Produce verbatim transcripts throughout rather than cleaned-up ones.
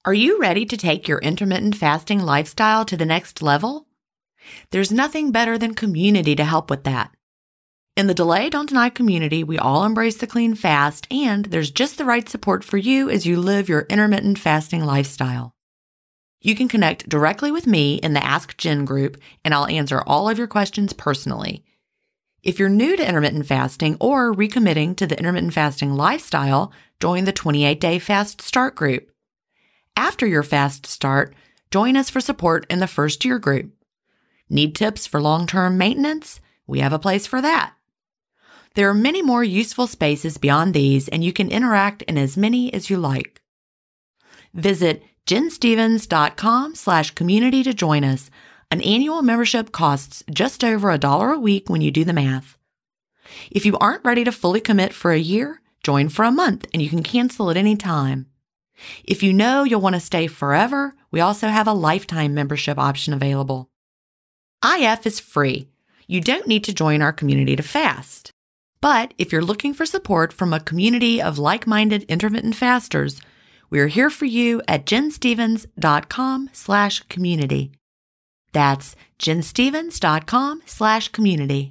Are you ready to take your intermittent fasting lifestyle to the next level? There's nothing better than community to help with that. In the Delay Don't Deny community, we all embrace the clean fast, and there's just the right support for you as you live your intermittent fasting lifestyle. You can connect directly with me in the Ask Jen group, and I'll answer all of your questions personally. If you're new to intermittent fasting or recommitting to the intermittent fasting lifestyle, join the twenty-eight day Fast Start group. After your fast start, join us for support in the first year group. Need tips for long-term maintenance? We have a place for that. There are many more useful spaces beyond these, and you can interact in as many as you like. Visit jenstevens.com slash community to join us. An annual membership costs just over a dollar a week when you do the math. If you aren't ready to fully commit for a year, join for a month and you can cancel at any time. If you know you'll want to stay forever, we also have a lifetime membership option available. I F is free. You don't need to join our community to fast. But if you're looking for support from a community of like-minded intermittent fasters, we're here for you at jenstevens.com slash community. That's jenstevens.com slash community.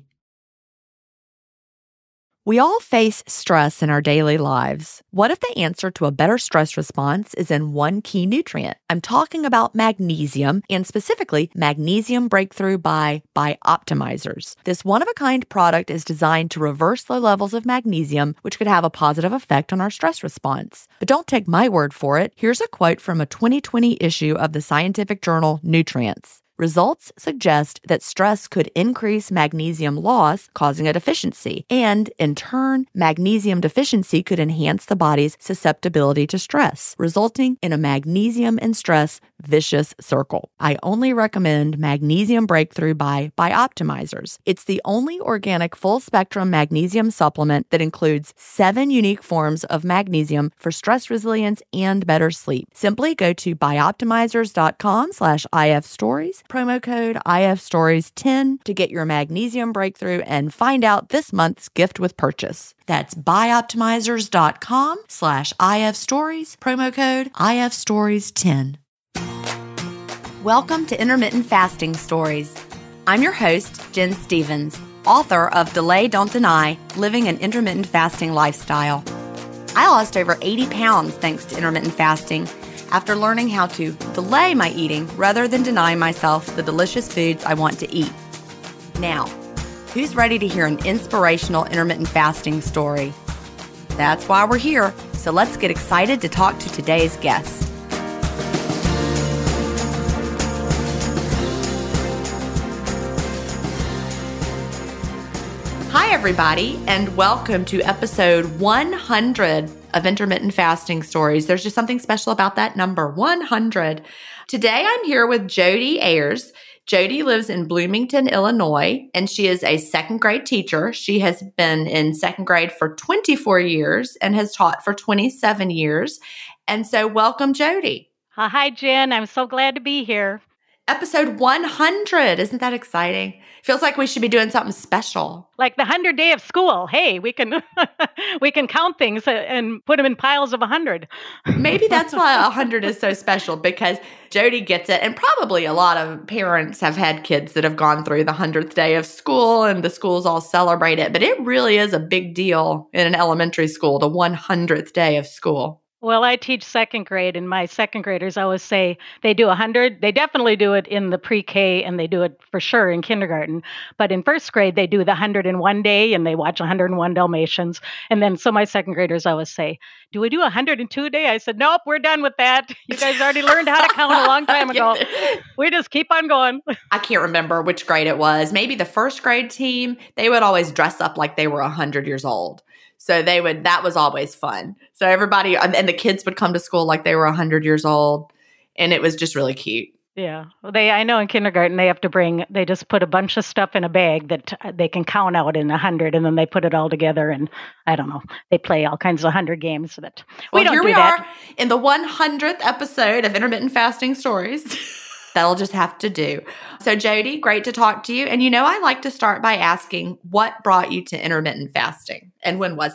We all face stress in our daily lives. What if the answer to a better stress response is in one key nutrient? I'm talking about magnesium, and specifically Magnesium Breakthrough by Bioptimizers. This one-of-a-kind product is designed to reverse low levels of magnesium, which could have a positive effect on our stress response. But don't take my word for it. Here's a quote from a twenty twenty issue of the scientific journal Nutrients. Results suggest that stress could increase magnesium loss, causing a deficiency, and in turn, magnesium deficiency could enhance the body's susceptibility to stress, resulting in a magnesium and stress vicious circle. I only recommend Magnesium Breakthrough by Bioptimizers. It's the only organic full-spectrum magnesium supplement that includes seven unique forms of magnesium for stress resilience and better sleep. Simply go to bioptimizers.com slash ifstories, promo code I F stories ten to get your Magnesium Breakthrough and find out this month's gift with purchase. That's bioptimizers.com slash ifstories, promo code I F stories ten. Welcome to Intermittent Fasting Stories. I'm your host, Jen Stevens, author of Delay Don't Deny, Living an Intermittent Fasting Lifestyle. I lost over eighty pounds thanks to intermittent fasting after learning how to delay my eating rather than deny myself the delicious foods I want to eat. Now, who's ready to hear an inspirational intermittent fasting story? That's why we're here, so let's get excited to talk to today's guest. Hi, everybody, and welcome to episode one hundred of Intermittent Fasting Stories. There's just something special about that number, one hundred. Today, I'm here with Jody Ayers. Jody lives in Bloomington, Illinois, and she is a second grade teacher. She has been in second grade for twenty-four years and has taught for twenty-seven years. And so welcome, Jody. Hi, Jen. I'm so glad to be here. Episode one hundred. Isn't that exciting? Feels like we should be doing something special. Like the hundred day of school. Hey, we can we can count things and put them in piles of a hundred. Maybe that's why a hundred is so special, because Jody gets it. And probably a lot of parents have had kids that have gone through the hundredth day of school and the schools all celebrate it. But it really is a big deal in an elementary school, the one hundredth day of school. Well, I teach second grade, and my second graders always say they do one hundred. They definitely do it in the pre-K, and they do it for sure in kindergarten. But in first grade, they do the one hundred one day, and they watch one hundred one Dalmatians. And then so my second graders always say, do we do one hundred two a day? I said, nope, we're done with that. You guys already learned how to count a long time ago. We just keep on going. I can't remember which grade it was. Maybe the first grade team, they would always dress up like they were one hundred years old. So they would, that was always fun. So everybody, and the kids would come to school like they were one hundred years old. And it was just really cute. Yeah. Well, they, I know in kindergarten, they have to bring, they just put a bunch of stuff in a bag that they can count out in a hundred, and then they put it all together. And I don't know, they play all kinds of hundred games. But we well, don't here do we that. are in the one hundredth episode of Intermittent Fasting Stories. That'll just have to do. So Jody, great to talk to you. And you know, I like to start by asking, what brought you to intermittent fasting and when was that?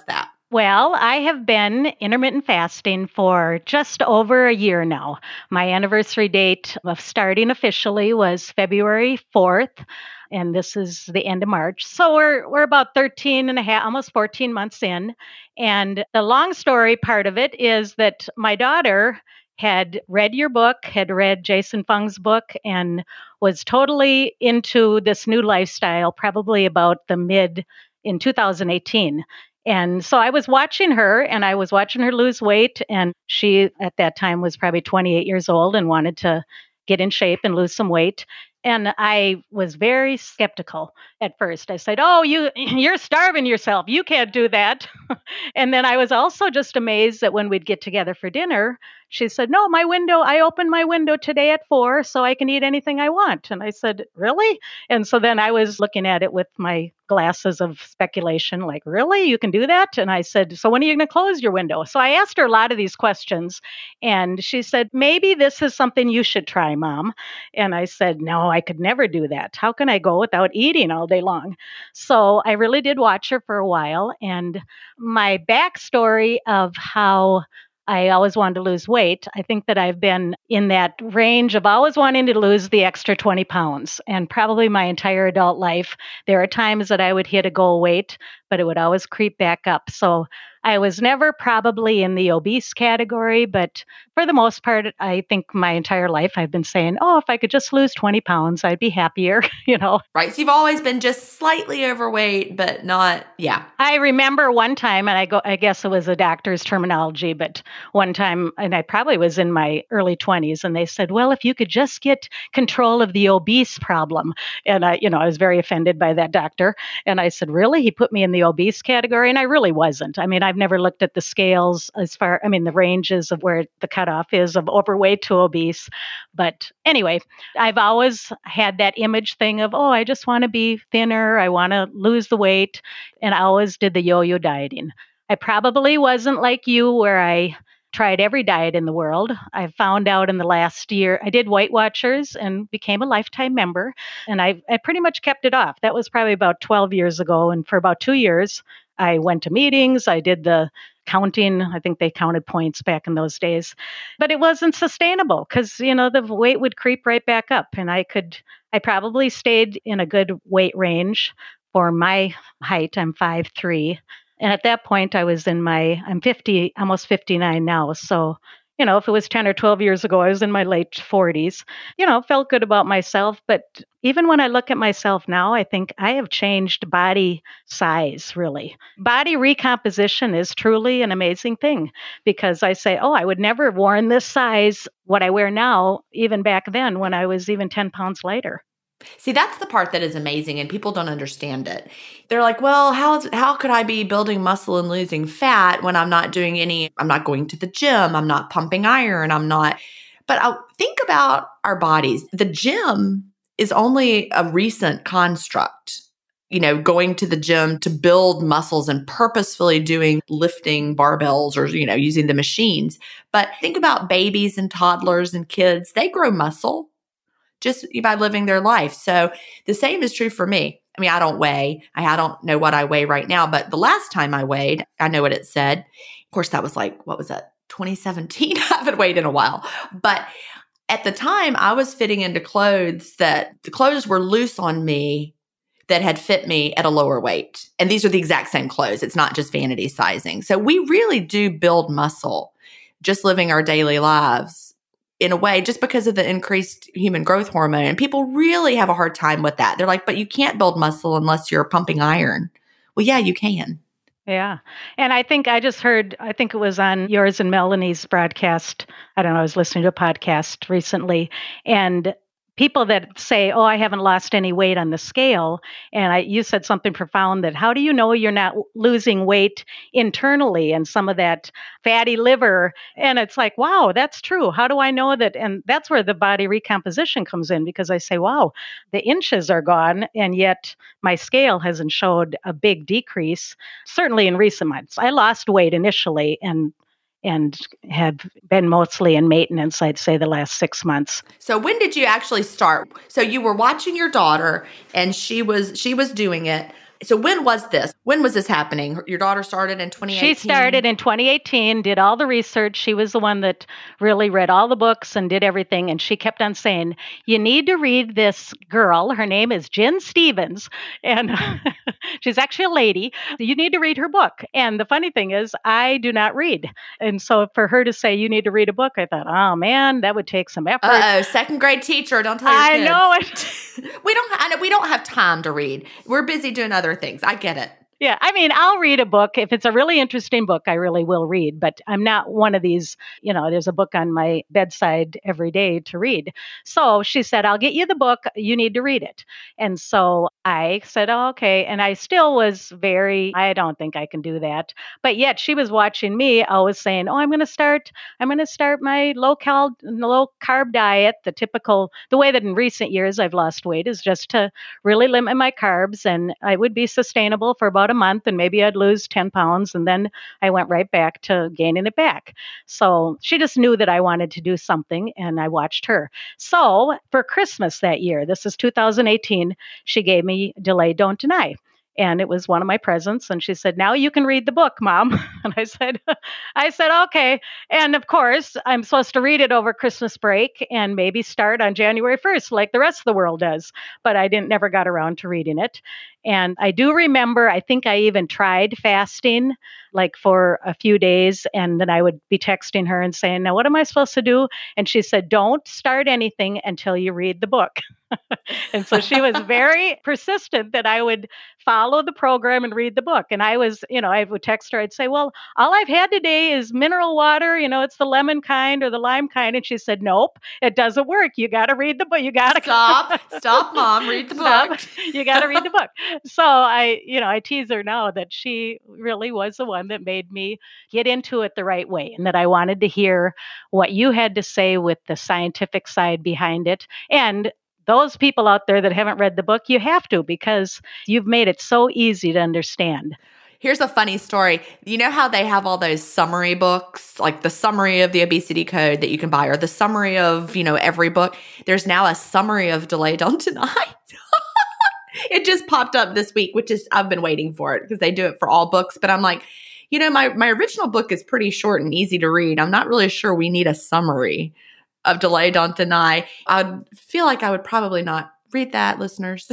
Well, I have been intermittent fasting for just over a year now. My anniversary date of starting officially was February fourth, and this is the end of March. So we're we're about thirteen and a half, almost fourteen months in. And the long story part of it is that my daughter had read your book, had read Jason Fung's book, and was totally into this new lifestyle probably about the mid in two thousand eighteen. And so I was watching her and I was watching her lose weight. And she, at that time, was probably twenty-eight years old and wanted to get in shape and lose some weight. And I was very skeptical at first. I said, "Oh, you you're starving yourself. You can't do that." And then I was also just amazed that when we'd get together for dinner, she said, "No, my window, I opened my window today at four so I can eat anything I want." And I said, "Really?" And so then I was looking at it with my glasses of speculation, like, "Really? You can do that?" And I said, "So when are you going to close your window?" So I asked her a lot of these questions. And she said, "Maybe this is something you should try, Mom." And I said, "No, I could never do that. How can I go without eating all day long?" So I really did watch her for a while. And my backstory of how I always wanted to lose weight, I think that I've been in that range of always wanting to lose the extra twenty pounds. And probably my entire adult life, there are times that I would hit a goal weight, but it would always creep back up. So I was never probably in the obese category, but for the most part, I think my entire life I've been saying, "Oh, if I could just lose twenty pounds, I'd be happier," you know. Right. So you've always been just slightly overweight, but not, yeah. I remember one time, and I go, I guess it was a doctor's terminology, but one time, and I probably was in my early twenties, and they said, "Well, if you could just get control of the obese problem." And I, you know, I was very offended by that doctor. And I said, "Really?" He put me in the obese category, and I really wasn't. I mean, I've never looked at the scales as far, I mean, the ranges of where the cutoff is of overweight to obese. But anyway, I've always had that image thing of, oh, I just want to be thinner. I want to lose the weight. And I always did the yo-yo dieting. I probably wasn't like you where I tried every diet in the world. I found out in the last year, I did Weight Watchers and became a lifetime member. And I, I pretty much kept it off. That was probably about twelve years ago. And for about two years, I went to meetings. I did the counting. I think they counted points back in those days. But it wasn't sustainable because, you know, the weight would creep right back up. And I could, I probably stayed in a good weight range for my height. I'm five three. And at that point, I was in my, I'm fifty, almost fifty-nine now. So, you know, if it was ten or twelve years ago, I was in my late forties, you know, felt good about myself. But even when I look at myself now, I think I have changed body size, really. Body recomposition is truly an amazing thing because I say, oh, I would never have worn this size, what I wear now, even back then when I was even ten pounds lighter. See, that's the part that is amazing and people don't understand it. They're like, well, how how could I be building muscle and losing fat when I'm not doing any, I'm not going to the gym, I'm not pumping iron, I'm not. But I think about our bodies. The gym is only a recent construct. You know, going to the gym to build muscles and purposefully doing lifting barbells or, you know, using the machines. But think about babies and toddlers and kids. They grow muscle just by living their life. So the same is true for me. I mean, I don't weigh. I don't know what I weigh right now, but the last time I weighed, I know what it said. Of course, that was like, what was that? twenty seventeen. I haven't weighed in a while. But at the time, I was fitting into clothes that the clothes were loose on me that had fit me at a lower weight. And these are the exact same clothes. It's not just vanity sizing. So we really do build muscle just living our daily lives in a way, just because of the increased human growth hormone. And people really have a hard time with that. They're like, but you can't build muscle unless you're pumping iron. Well, yeah, you can. Yeah. And I think I just heard, I think it was on yours and Melanie's broadcast. I don't know, I was listening to a podcast recently. And people that say, oh, I haven't lost any weight on the scale. And I, you said something profound that how do you know you're not losing weight internally and some of that fatty liver? And it's like, wow, that's true. How do I know that? And that's where the body recomposition comes in because I say, wow, the inches are gone. And yet my scale hasn't showed a big decrease, certainly in recent months. I lost weight initially and and have been mostly in maintenance, I'd say, the last six months. So when did you actually start? So you were watching your daughter and she was she was doing it. So when was this? When was this happening? Your daughter started in twenty eighteen? She started in twenty eighteen, did all the research. She was the one that really read all the books and did everything. And she kept on saying, you need to read this girl. Her name is Jen Stevens. And she's actually a lady. You need to read her book. And the funny thing is, I do not read. And so for her to say, you need to read a book, I thought, oh man, that would take some effort. Uh-oh, second grade teacher, don't tell your I kids. know it. we don't I know we don't have time to read. We're busy doing other things. I get it. Yeah, I mean, I'll read a book. If it's a really interesting book, I really will read. But I'm not one of these, you know, there's a book on my bedside every day to read. So she said, I'll get you the book. You need to read it. And so I said, oh, okay. And I still was very, I don't think I can do that. But yet she was watching me, always saying, oh, I'm going to start, I'm going to start my low cal, low carb diet. The typical, the way that in recent years I've lost weight is just to really limit my carbs, and I would be sustainable for about a month, and maybe I'd lose ten pounds, and then I went right back to gaining it back. So she just knew that I wanted to do something, and I watched her. So for Christmas that year, this is two thousand eighteen, she gave me Delay Don't Deny. And it was one of my presents. And she said, now you can read the book, Mom. And I said, I said, okay. And of course, I'm supposed to read it over Christmas break and maybe start on January first, like the rest of the world does. But I didn't never got around to reading it. And I do remember, I think I even tried fasting like for a few days. And then I would be texting her and saying, now, what am I supposed to do? And she said, don't start anything until you read the book. And so she was very persistent that I would follow the program and read the book. And I was, you know, I would text her. I'd say, well, all I've had today is mineral water. You know, it's the lemon kind or the lime kind. And she said, nope, it doesn't work. You got to read the book. You got to stop, stop, Mom, read the stop. book. You got to read the book. So I, you know, I tease her now that she really was the one that made me get into it the right way, and that I wanted to hear what you had to say with the scientific side behind it. And those people out there that haven't read the book, you have to, because you've made it so easy to understand. Here's a funny story. You know how they have all those summary books, like the summary of the obesity code that you can buy, or the summary of, you know, every book? There's now a summary of Delay Don't Deny. It just popped up this week, which is, I've been waiting for it because they do it for all books. But I'm like, you know, my, my original book is pretty short and easy to read. I'm not really sure we need a summary of Delay Don't Deny. I would feel like I would probably not read that, listeners.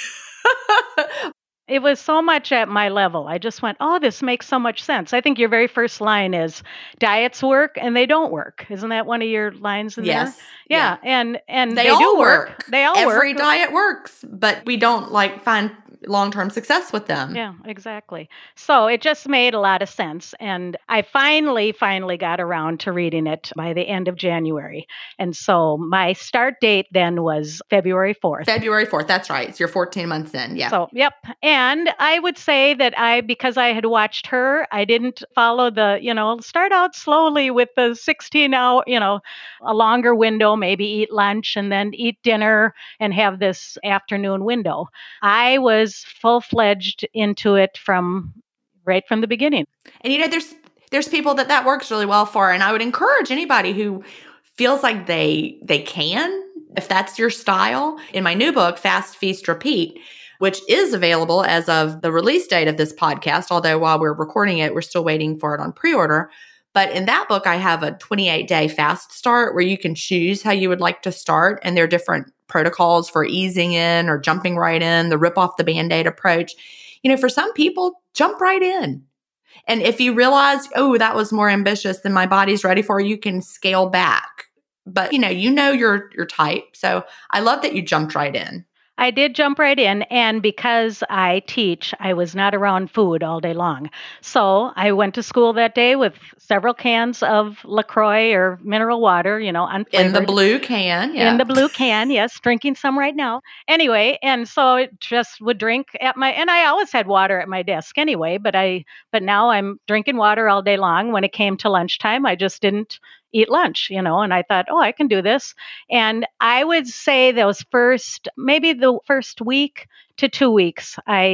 It was so much at my level. I just went, oh, this makes so much sense. I think your very first line is, diets work and they don't work. Isn't that one of your lines in yes. there? Yeah. yeah. And and they, they all do work. work. They all Every work. Every diet works, but we don't like find long-term success with them. Yeah, exactly. So it just made a lot of sense. And I finally, finally got around to reading it by the end of January. And so my start date then was February fourth. February fourth. That's right. It's your fourteen months in. Yeah. So, yep. And I would say that I, because I had watched her, I didn't follow the, you know, start out slowly with the sixteen hour, you know, a longer window, maybe eat lunch and then eat dinner and have this afternoon window. I was full-fledged into it from right from the beginning. And you know, there's there's people that that works really well for, and I would encourage anybody who feels like they they can, if that's your style. In my new book, Fast, Feast, Repeat, which is available as of the release date of this podcast, although while we're recording it, we're still waiting for it on pre-order. But in that book, I have a twenty-eight day fast start where you can choose how you would like to start, and there are different protocols for easing in or jumping right in, the rip off the Band-Aid approach. You know, for some people, jump right in. And if you realize, oh, that was more ambitious than my body's ready for, you can scale back. But, you know, you know your your type. So I love that you jumped right in. I did jump right in, and because I teach, I was not around food all day long. So I went to school that day with several cans of LaCroix or mineral water, you know, unflavored. In the blue can, yeah. In the blue can, yes, drinking some right now. Anyway, and so it just would drink at my, and I always had water at my desk anyway, but I, but now I'm drinking water all day long. When it came to lunchtime, I just didn't eat lunch, you know, and I thought, oh, I can do this. And I would say those first, maybe the first week to two weeks, I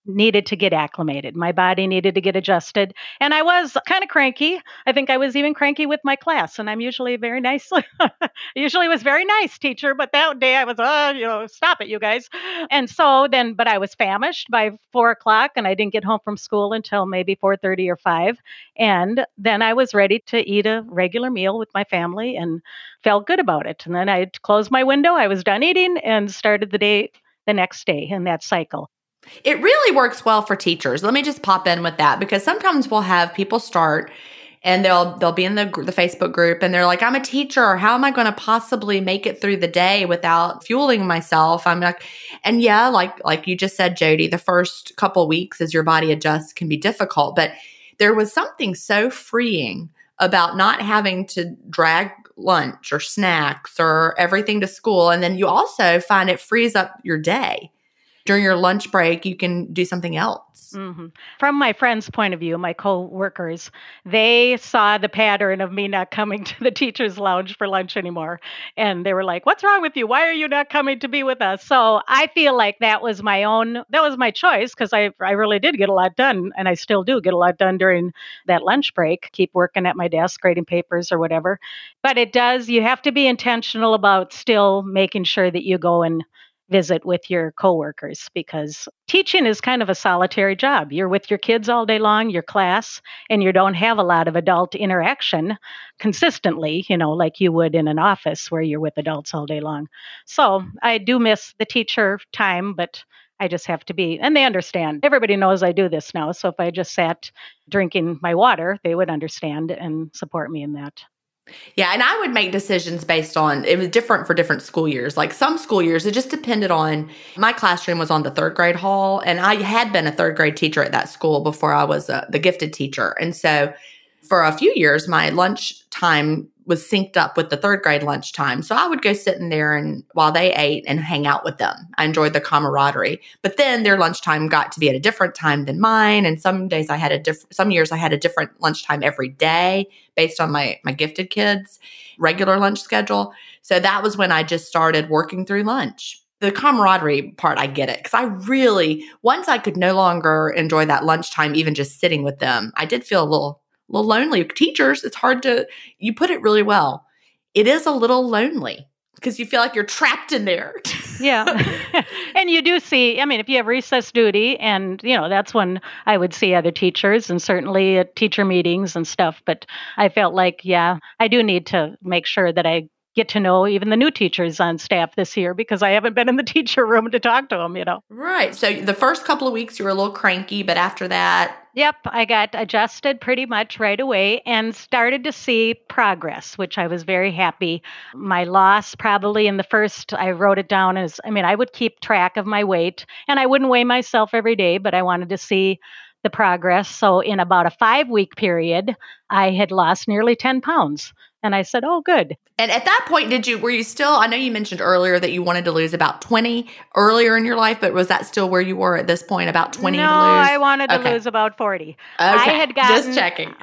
needed to get acclimated. My body needed to get adjusted. And I was kind of cranky. I think I was even cranky with my class. And I'm usually very nice. usually was very nice teacher, but that day I was, oh, you know, stop it, you guys. And so then, but I was famished by four o'clock and I didn't get home from school until maybe four thirty or five. And then I was ready to eat a regular meal with my family and felt good about it. And then I closed my window. I was done eating and started the day the next day in that cycle. It really works well for teachers. Let me just pop in with that, because sometimes we'll have people start and they'll they'll be in the the Facebook group and they're like, I'm a teacher. How am I going to possibly make it through the day without fueling myself? I'm like, and yeah, like like you just said, Jody, the first couple weeks as your body adjusts can be difficult, but there was something so freeing about not having to drag lunch or snacks or everything to school. And then you also find it frees up your day. During your lunch break, you can do something else. Mm-hmm. From my friends' point of view, my co-workers, they saw the pattern of me not coming to the teacher's lounge for lunch anymore. And they were like, what's wrong with you? Why are you not coming to be with us? So I feel like that was my own, that was my choice, because I, I really did get a lot done. And I still do get a lot done during that lunch break, keep working at my desk, grading papers or whatever. But it does, you have to be intentional about still making sure that you go and visit with your coworkers, because teaching is kind of a solitary job. You're with your kids all day long, your class, and you don't have a lot of adult interaction consistently, you know, like you would in an office where you're with adults all day long. So I do miss the teacher time, but I just have to be, and they understand. Everybody knows I do this now. So if I just sat drinking my water, they would understand and support me in that. Yeah, and I would make decisions based on, it was different for different school years. Like some school years, it just depended on, my classroom was on the third grade hall, and I had been a third grade teacher at that school before I was a, the gifted teacher. And so for a few years, my lunch time was synced up with the third grade lunchtime. So I would go sit in there and while they ate and hang out with them. I enjoyed the camaraderie. But then their lunchtime got to be at a different time than mine. And some days I had a different, some years I had a different lunchtime every day based on my, my gifted kids' regular lunch schedule. So that was when I just started working through lunch. The camaraderie part, I get it. Because I really, once I could no longer enjoy that lunchtime, even just sitting with them, I did feel a little A little lonely. Teachers, it's hard to, you put it really well. It is a little lonely because you feel like you're trapped in there. Yeah. And you do see, I mean, if you have recess duty and, you know, that's when I would see other teachers and certainly at teacher meetings and stuff. But I felt like, yeah, I do need to make sure that I get to know even the new teachers on staff this year because I haven't been in the teacher room to talk to them, you know. Right. So the first couple of weeks you were a little cranky, but after that. Yep, I got adjusted pretty much right away and started to see progress, which I was very happy. My loss probably in the first, I wrote it down as, I mean, I would keep track of my weight and I wouldn't weigh myself every day, but I wanted to see the progress. So in about a five week period, I had lost nearly ten pounds. And I said, oh, good. And at that point, did you, were you still, I know you mentioned earlier that you wanted to lose about twenty earlier in your life, but was that still where you were at this point, about twenty no, to lose? I wanted to okay. lose about forty. Okay, I had gotten, just checking.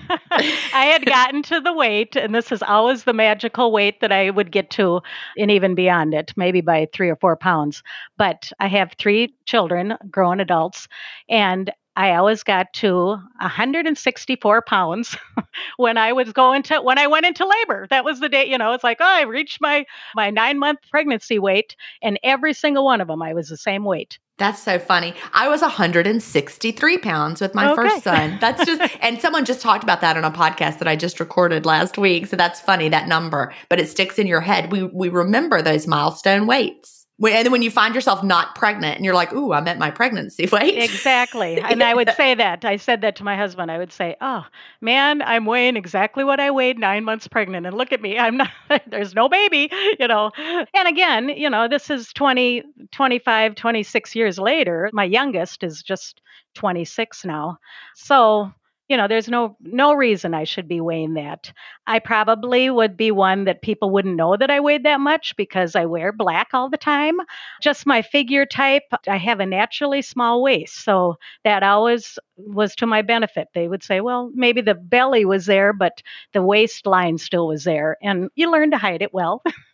I had gotten to the weight, and this is always the magical weight that I would get to, and even beyond it, maybe by three or four pounds. But I have three children, grown adults, and I always got to one hundred sixty-four pounds when I was going to, when I went into labor. That was the day, you know, it's like, oh, I reached my, my nine month pregnancy weight and every single one of them, I was the same weight. That's so funny. I was one hundred sixty-three pounds with my okay. first son. That's just, and someone just talked about that on a podcast that I just recorded last week. So that's funny, that number, but it sticks in your head. We, we remember those milestone weights. And then when you find yourself not pregnant and you're like, ooh, I'm at my pregnancy weight. Exactly. And I would say that. I said that to my husband. I would say, oh, man, I'm weighing exactly what I weighed nine months pregnant. And look at me. I'm not, there's no baby, you know. And again, you know, this is twenty, twenty-five, twenty-six years later. My youngest is just twenty-six now. So, you know, there's no no reason I should be weighing that. I probably would be one that people wouldn't know that I weighed that much because I wear black all the time. Just my figure type, I have a naturally small waist. So that always was to my benefit. They would say, well, maybe the belly was there, but the waistline still was there. And you learn to hide it well.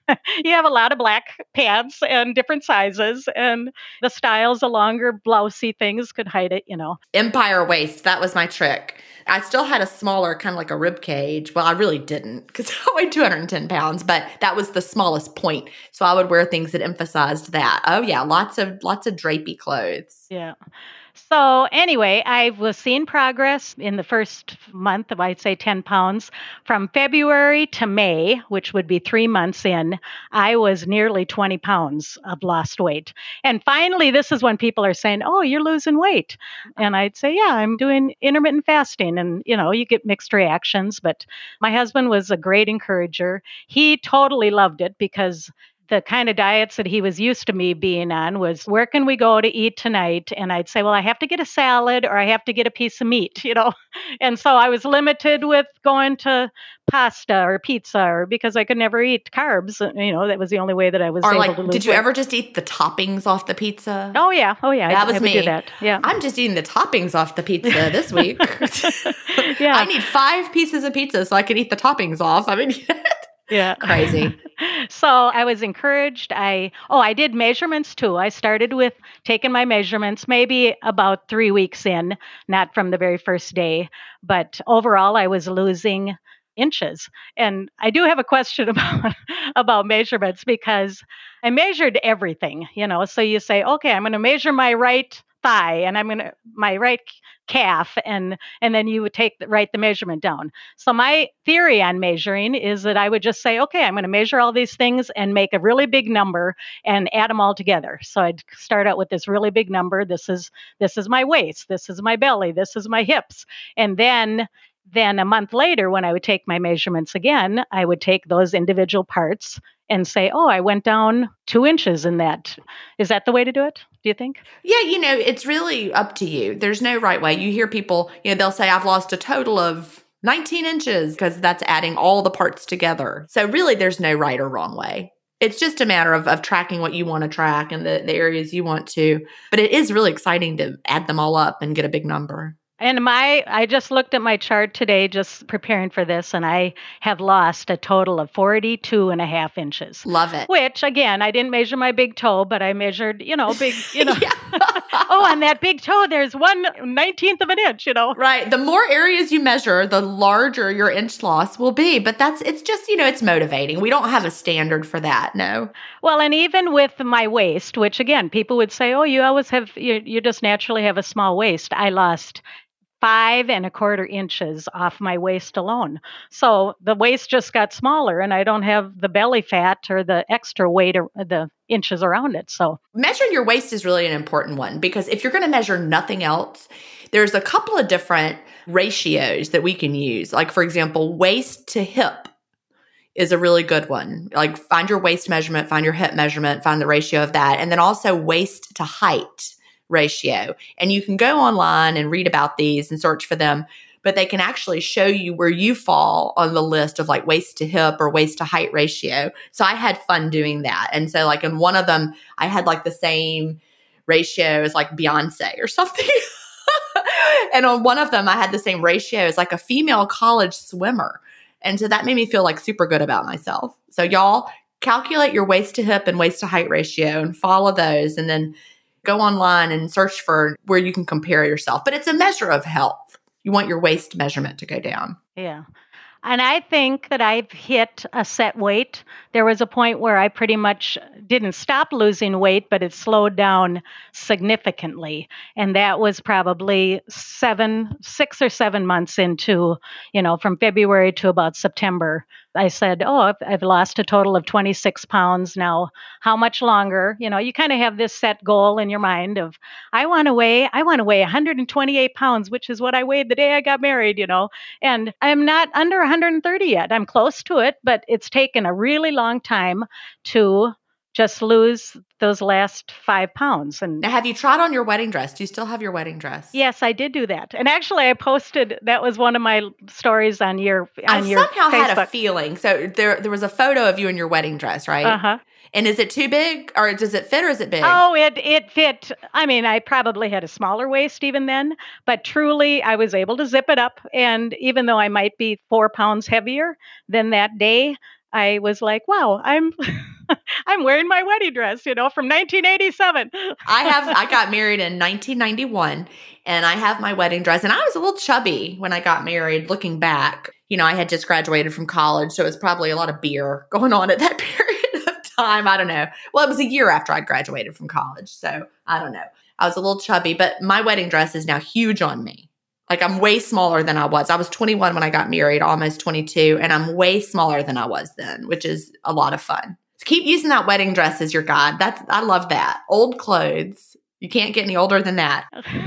You have a lot of black pants and different sizes, and the styles, the longer blousey things could hide it, you know. Empire waist. That was my trick. I still had a smaller, kind of like a rib cage. Well, I really didn't because I weighed two hundred ten pounds, but that was the smallest point. So I would wear things that emphasized that. Oh yeah, lots of lots of drapey clothes. Yeah. So anyway, I was seeing progress in the first month of, I'd say, ten pounds. From February to May, which would be three months in, I was nearly twenty pounds of lost weight. And finally, this is when people are saying, oh, you're losing weight. And I'd say, yeah, I'm doing intermittent fasting. And, you know, you get mixed reactions. But my husband was a great encourager. He totally loved it because the kind of diets that he was used to me being on was, where can we go to eat tonight? And I'd say, well, I have to get a salad or I have to get a piece of meat, you know? And so I was limited with going to pasta or pizza, or because I could never eat carbs. You know, that was the only way that I was or able like, to lose did you weight. ever just eat the toppings off the pizza? Oh, yeah. Oh, yeah. That I, was I would me. do that. Yeah. I'm just eating the toppings off the pizza this week. Yeah. I need five pieces of pizza so I can eat the toppings off. I mean, yeah. crazy. So I was encouraged. I, oh, I did measurements too. I started with taking my measurements maybe about three weeks in, not from the very first day. But overall, I was losing inches. And I do have a question about, about measurements because I measured everything, you know. So you say, okay, I'm going to measure my right thigh and I'm going to, my right calf, and and then you would take the, write the measurement down. So my theory on measuring is that I would just say, okay, I'm going to measure all these things and make a really big number and add them all together. So I'd start out with this really big number. This is this is my waist. This is my belly. This is my hips. And then then a month later, when I would take my measurements again, I would take those individual parts and say, oh, I went down two inches in that. Is that the way to do it, do you think? Yeah, you know, it's really up to you. There's no right way. You hear people, you know, they'll say, I've lost a total of nineteen inches because that's adding all the parts together. So really, there's no right or wrong way. It's just a matter of, of tracking what you want to track and the, the areas you want to. But it is really exciting to add them all up and get a big number. And my, I just looked at my chart today, just preparing for this, and I have lost a total of forty-two and a half inches. Love it. Which, again, I didn't measure my big toe, but I measured, you know, big, you know. Oh, on that big toe, there's one nineteenth of an inch, you know. Right. The more areas you measure, the larger your inch loss will be. But that's, it's just, you know, it's motivating. We don't have a standard for that. No. Well, and even with my waist, which again, people would say, oh, you always have, you, you just naturally have a small waist. I lost five and a quarter inches off my waist alone. So the waist just got smaller and I don't have the belly fat or the extra weight or the inches around it. So measuring your waist is really an important one because if you're going to measure nothing else, there's a couple of different ratios that we can use. Like, for example, waist to hip is a really good one. Like, find your waist measurement, find your hip measurement, find the ratio of that. And then also waist to height ratio. And you can go online and read about these and search for them, but they can actually show you where you fall on the list of like waist to hip or waist to height ratio. So I had fun doing that. And so like in one of them, I had like the same ratio as like Beyonce or something. And on one of them, I had the same ratio as like a female college swimmer. And so that made me feel like super good about myself. So y'all calculate your waist to hip and waist to height ratio and follow those. And then go online and search for where you can compare yourself. But it's a measure of health. You want your waist measurement to go down. Yeah. And I think that I've hit a set weight. There was a point where I pretty much didn't stop losing weight, but it slowed down significantly. And that was probably seven, six or seven months into, you know, from February to about September. I said, oh, I've, I've lost a total of twenty-six pounds now. How much longer? You know, you kind of have this set goal in your mind of, I want to weigh, I want to weigh one hundred twenty-eight pounds, which is what I weighed the day I got married, you know, and I'm not under one hundred thirty yet. I'm close to it, but it's taken a really long time to just lose those last five pounds. And now, have you tried on your wedding dress? Do you still have your wedding dress? Yes, I did do that. And actually, I posted, that was one of my stories on your on I your somehow Facebook. had a feeling. So there, there was a photo of you in your wedding dress, right? Uh-huh. And is it too big or does it fit or is it big? Oh, it it fit. I mean, I probably had a smaller waist even then, but truly I was able to zip it up. And even though I might be four pounds heavier than that day, I was like, wow, I'm I'm wearing my wedding dress, you know, from nineteen eighty-seven. I have, I got married in nineteen ninety-one and I have my wedding dress, and I was a little chubby when I got married looking back. You know, I had just graduated from college, so it was probably a lot of beer going on at that period of time. I don't know. Well, it was a year after I graduated from college, so I don't know. I was a little chubby, but my wedding dress is now huge on me. Like, I'm way smaller than I was. I was twenty-one when I got married, almost twenty-two, and I'm way smaller than I was then, which is a lot of fun. So keep using that wedding dress as your guide. That's, I love that. Old clothes. You can't get any older than that.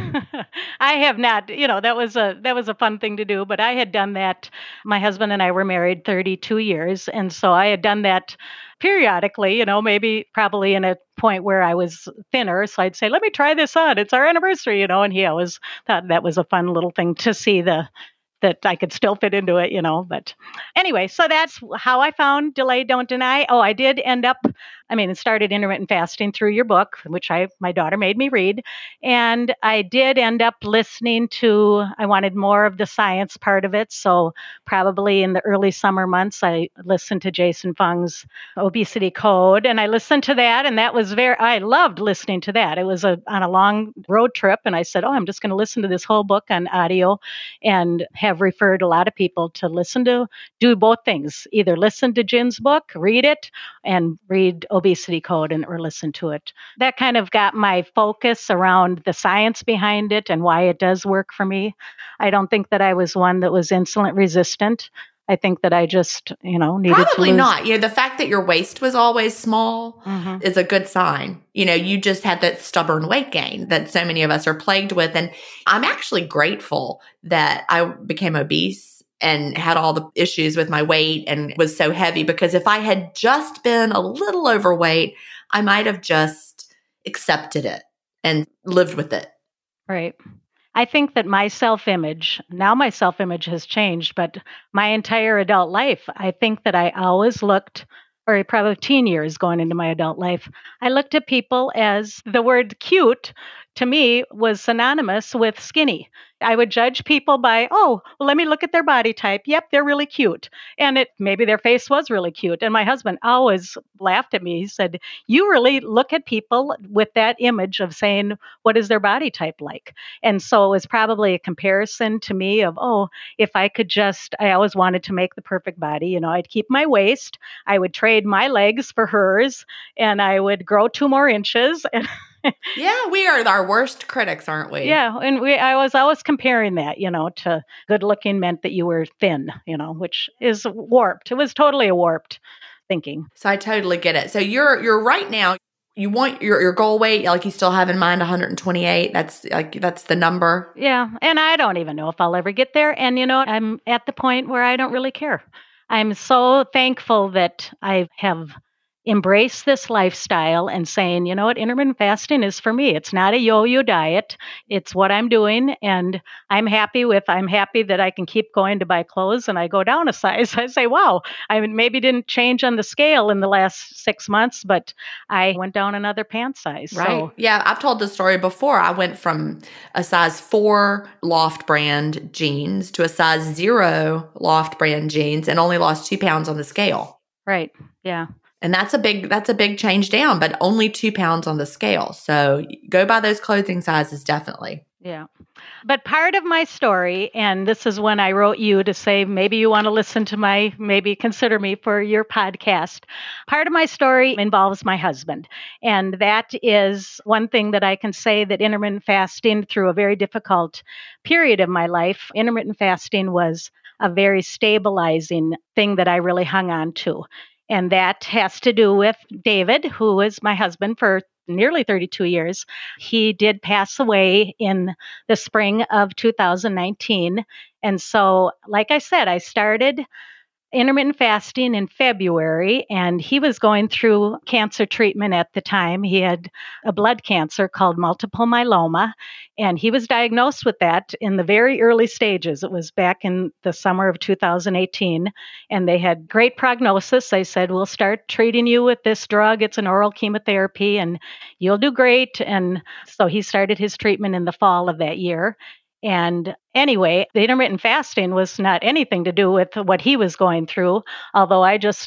I have not, you know, that was a that was a fun thing to do, but I had done that. My husband and I were married thirty-two years, and so I had done that periodically, you know, maybe probably in a point where I was thinner. So I'd say, let me try this on. It's our anniversary, you know, and he always thought that was a fun little thing to see the that I could still fit into it, you know. But anyway, so that's how I found Delay, Don't Deny. Oh, I did end up, I mean, it started intermittent fasting through your book, which I my daughter made me read. And I did end up listening to, I wanted more of the science part of it. So probably in the early summer months, I listened to Jason Fung's Obesity Code. And I listened to that. And that was very, I loved listening to that. It was a on a long road trip. And I said, oh, I'm just going to listen to this whole book on audio, and have referred a lot of people to listen to, do both things, either listen to Gin's book, read it, and read Obesity Code and or listen to it. That kind of got my focus around the science behind it and why it does work for me. I don't think that I was one that was insulin resistant. I think that I just, you know, needed Probably to lose. not. You know, the fact that your waist was always small Mhm. is a good sign. You know, you just had that stubborn weight gain that so many of us are plagued with. And I'm actually grateful that I became obese and had all the issues with my weight and was so heavy, because if I had just been a little overweight, I might have just accepted it and lived with it. Right. I think that my self-image, now my self-image has changed, but my entire adult life, I think that I always looked, or probably teen years going into my adult life, I looked at people as the word cute to me was synonymous with skinny. I would judge people by, oh, well, let me look at their body type. Yep, they're really cute. And it maybe their face was really cute. And my husband always laughed at me. He said, you really look at people with that image of saying, what is their body type like? And so it was probably a comparison to me of, oh, if I could just, I always wanted to make the perfect body. You know, I'd keep my waist, I would trade my legs for hers, and I would grow two more inches. And Yeah, we are our worst critics, aren't we? yeah, and we I was always comparing that, you know, to good looking meant that you were thin, you know, which is warped. It was totally a warped thinking. So I totally get it. So you're you're right now, you want your your goal weight, like you still have in mind one hundred twenty-eight. That's like that's the number. Yeah, and I don't even know if I'll ever get there. And you know, I'm at the point where I don't really care. I'm so thankful that I have embrace this lifestyle and saying, you know what, intermittent fasting is for me. It's not a yo-yo diet. It's what I'm doing. And I'm happy with, I'm happy that I can keep going to buy clothes and I go down a size. I say, wow, I maybe didn't change on the scale in the last six months, but I went down another pant size. Right. So, yeah. I've told this story before. I went from a size four Loft brand jeans to a size zero Loft brand jeans and only lost two pounds on the scale. right. Yeah. And that's a big, that's a big change down, but only two pounds on the scale. So go by those clothing sizes, definitely. Yeah. But part of my story, and this is when I wrote you to say, maybe you want to listen to my, maybe consider me for your podcast. Part of my story involves my husband. And that is one thing that I can say that intermittent fasting through a very difficult period of my life, intermittent fasting was a very stabilizing thing that I really hung on to. And that has to do with David, who was my husband for nearly thirty-two years. He did pass away in the spring of two thousand nineteen. And so, like I said, I started intermittent fasting in February, and he was going through cancer treatment at the time. He had a blood cancer called multiple myeloma, and he was diagnosed with that in the very early stages. It was back in the summer of two thousand eighteen, and they had great prognosis. They said, we'll start treating you with this drug. It's an oral chemotherapy, and you'll do great. And so he started his treatment in the fall of that year. And anyway, the intermittent fasting was not anything to do with what he was going through, although I just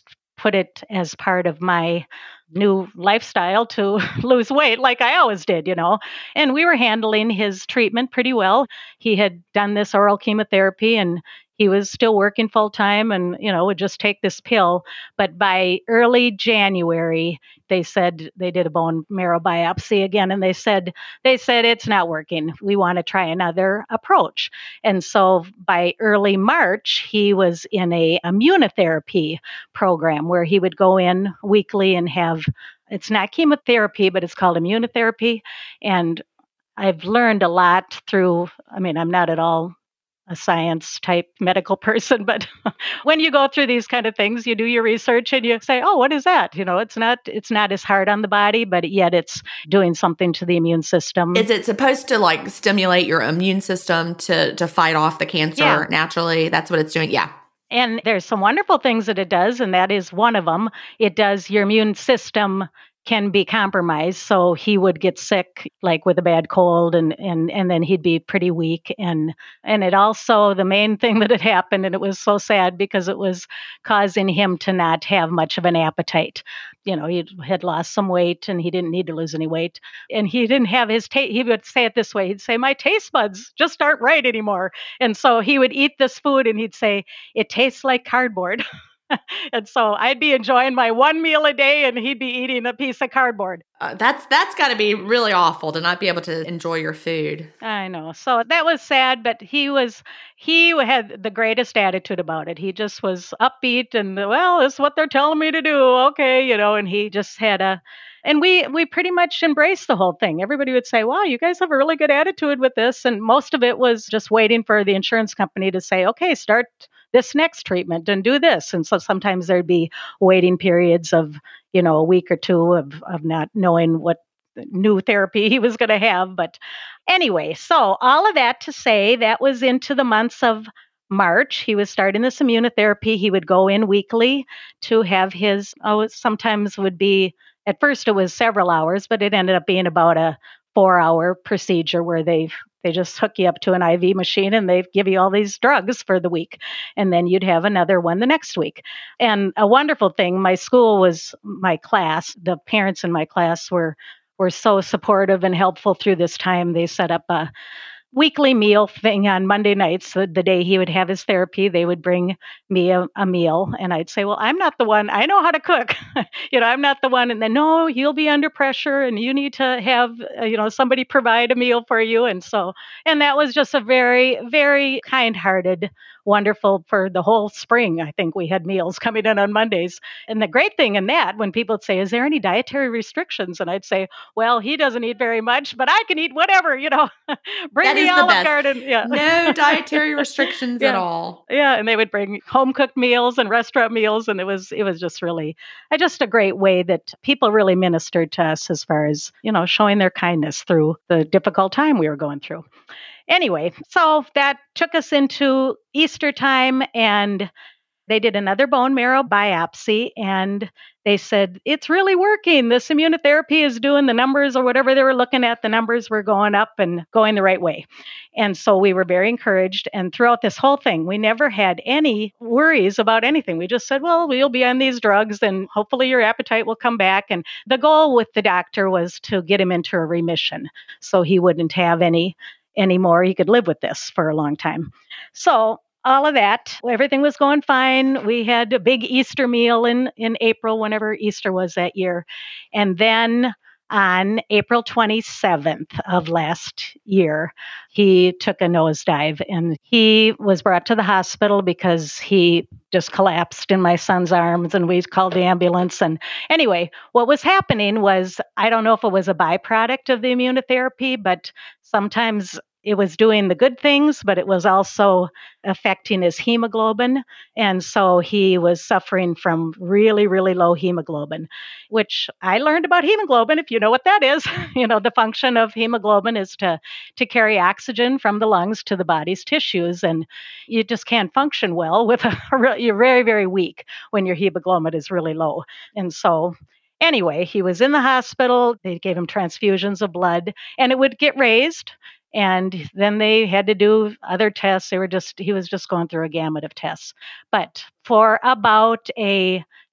put it as part of my new lifestyle to lose weight like I always did, you know. And we were handling his treatment pretty well. He had done this oral chemotherapy and he was still working full time and, you know, would just take this pill. But by early January, they said they did a bone marrow biopsy again and they said they said it's not working. We want to try another approach. And so by early March, he was in a immunotherapy program where he would go in weekly and have it's not chemotherapy, but it's called immunotherapy. And I've learned a lot through, I mean, I'm not at all a science type medical person, but when you go through these kind of things, you do your research and you say, oh, what is that? You know, it's not it's not as hard on the body, but yet it's doing something to the immune system. Is it supposed to like stimulate your immune system to to fight off the cancer Yeah. naturally? That's what it's doing. Yeah. And there's some wonderful things that it does, and that is one of them. It does your immune system can be compromised. So he would get sick like with a bad cold and and and then he'd be pretty weak. And and it also the main thing that had happened, and it was so sad because it was causing him to not have much of an appetite. You know, he had lost some weight and he didn't need to lose any weight. And he didn't have his taste. He would say it this way. He'd say, my taste buds just aren't right anymore. And so he would eat this food and he'd say, it tastes like cardboard. And so I'd be enjoying my one meal a day and he'd be eating a piece of cardboard. Uh, that's that's got to be really awful to not be able to enjoy your food. I know. So that was sad, but he was he had the greatest attitude about it. He just was upbeat and, well, it's what they're telling me to do. Okay, you know, and he just had a and we we pretty much embraced the whole thing. Everybody would say, wow, you guys have a really good attitude with this. And most of it was just waiting for the insurance company to say, okay, start this next treatment and do this. And so sometimes there'd be waiting periods of, you know, a week or two of, of not knowing what new therapy he was going to have. But anyway, so all of that to say that was into the months of March. He was starting this immunotherapy. He would go in weekly to have his, oh, sometimes would be, at first it was several hours, but it ended up being about a four hour procedure where they they just hook you up to an I V machine and they give you all these drugs for the week. And then you'd have another one the next week. And a wonderful thing, my school was my class. The parents in my class were were so supportive and helpful through this time. They set up a weekly meal thing on Monday nights. The, the day he would have his therapy, they would bring me a, a meal. And I'd say, well, I'm not the one. I know how to cook. you know, I'm not the one. And then, no, you'll be under pressure and you need to have, uh, you know, somebody provide a meal for you. And so, and that was just a very, very kind-hearted, wonderful for the whole spring. I think we had meals coming in on Mondays. And the great thing in that, when people would say, is there any dietary restrictions? And I'd say, well, he doesn't eat very much, but I can eat whatever, you know, bring That me is the Olive best. Garden. Yeah. No dietary restrictions at Yeah. all. Yeah, and they would bring home cooked meals and restaurant meals, and it was it was just really uh, just a great way that people really ministered to us as far as you know showing their kindness through the difficult time we were going through. Anyway, so that took us into Easter time, and they did another bone marrow biopsy, and they said, it's really working. This immunotherapy is doing the numbers or whatever they were looking at. The numbers were going up and going the right way. And so we were very encouraged. And throughout this whole thing, we never had any worries about anything. We just said, well, we'll be on these drugs and hopefully your appetite will come back. And the goal with the doctor was to get him into a remission so he wouldn't have any anymore. He could live with this for a long time. So all of that, everything was going fine. We had a big Easter meal in, in April, whenever Easter was that year. And then on April twenty-seventh of last year, he took a nosedive and he was brought to the hospital because he just collapsed in my son's arms and we called the ambulance. And anyway, what was happening was, I don't know if it was a byproduct of the immunotherapy, but sometimes it was doing the good things, but it was also affecting his hemoglobin. And so he was suffering from really, really low hemoglobin, which I learned about hemoglobin, if you know what that is. You know, the function of hemoglobin is to, to carry oxygen from the lungs to the body's tissues. And you just can't function well with a, you're very, very weak when your hemoglobin is really low. And so anyway, he was in the hospital. They gave him transfusions of blood and it would get raised. And then they had to do other tests. They were just, he was just going through a gamut of tests. But for about a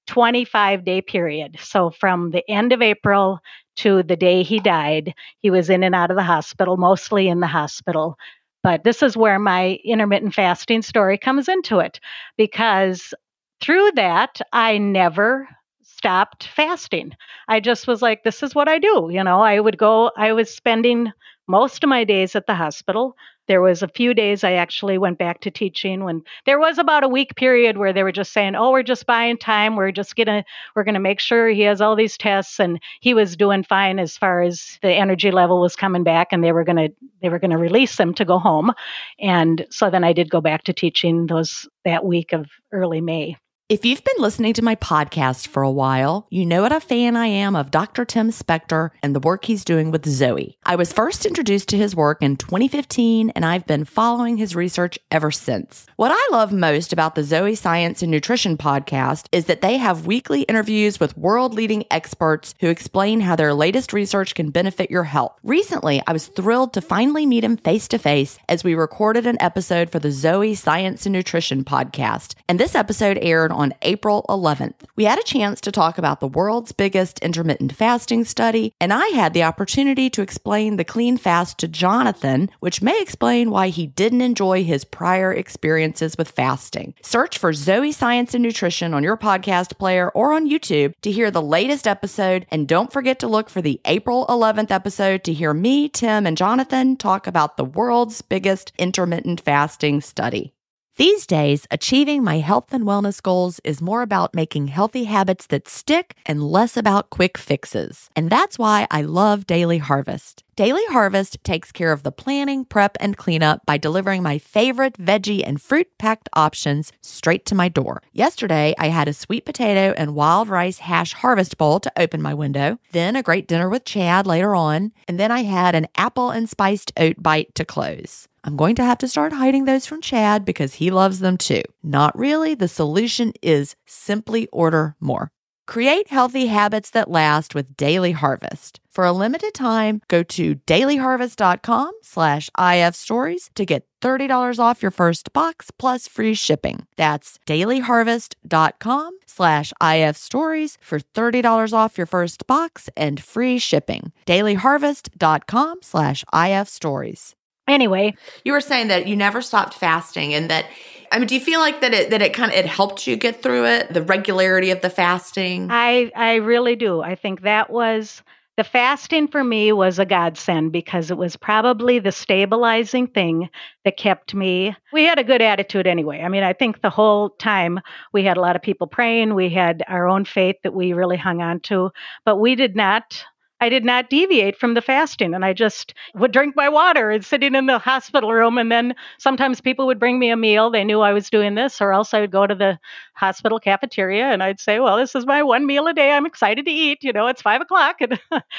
twenty-five day period. So from the end of April to the day he died, he was in and out of the hospital, mostly in the hospital. But this is where my intermittent fasting story comes into it, because through that, I never stopped fasting. I just was like, this is what I do. You know, I would go, I was spending most of my days at the hospital. There was a few days I actually went back to teaching when there was about a week period where they were just saying, oh, we're just buying time. We're just gonna, we're gonna make sure he has all these tests, and he was doing fine as far as the energy level was coming back, and they were gonna, they were gonna release him to go home. And so then I did go back to teaching those, that week of early May. If you've been listening to my podcast for a while, you know what a fan I am of Doctor Tim Spector and the work he's doing with Zoe. I was first introduced to his work in twenty fifteen, and I've been following his research ever since. What I love most about the Zoe Science and Nutrition podcast is that they have weekly interviews with world-leading experts who explain how their latest research can benefit your health. Recently, I was thrilled to finally meet him face-to-face as we recorded an episode for the Zoe Science and Nutrition podcast, and this episode aired on on April eleventh. We had a chance to talk about the world's biggest intermittent fasting study, and I had the opportunity to explain the clean fast to Jonathan, which may explain why he didn't enjoy his prior experiences with fasting. Search for Zoe Science and Nutrition on your podcast player or on YouTube to hear the latest episode, and don't forget to look for the April eleventh episode to hear me, Tim, and Jonathan talk about the world's biggest intermittent fasting study. These days, achieving my health and wellness goals is more about making healthy habits that stick and less about quick fixes. And that's why I love Daily Harvest. Daily Harvest takes care of the planning, prep, and cleanup by delivering my favorite veggie and fruit-packed options straight to my door. Yesterday, I had a sweet potato and wild rice hash harvest bowl to open my window, then a great dinner with Chad later on, and then I had an apple and spiced oat bite to close. I'm going to have to start hiding those from Chad because he loves them too. Not really. The solution is simply order more. Create healthy habits that last with Daily Harvest. For a limited time, go to dailyharvest.com slash IF stories to get thirty dollars off your first box plus free shipping. That's dailyharvest.com slash IF stories for thirty dollars off your first box and free shipping. dailyharvest.com slash IF stories. Anyway, you were saying that you never stopped fasting, and that, I mean, do you feel like that it that it kind of it helped you get through it, the regularity of the fasting? I I really do. I think that was the fasting for me was a godsend, because it was probably the stabilizing thing that kept me. We had a good attitude anyway. I mean, I think the whole time we had a lot of people praying. We had our own faith that we really hung on to, but we did not. I did not deviate from the fasting, and I just would drink my water and sitting in the hospital room. And then sometimes people would bring me a meal. They knew I was doing this, or else I would go to the hospital cafeteria and I'd say, well, this is my one meal a day. I'm excited to eat. You know, it's five o'clock. And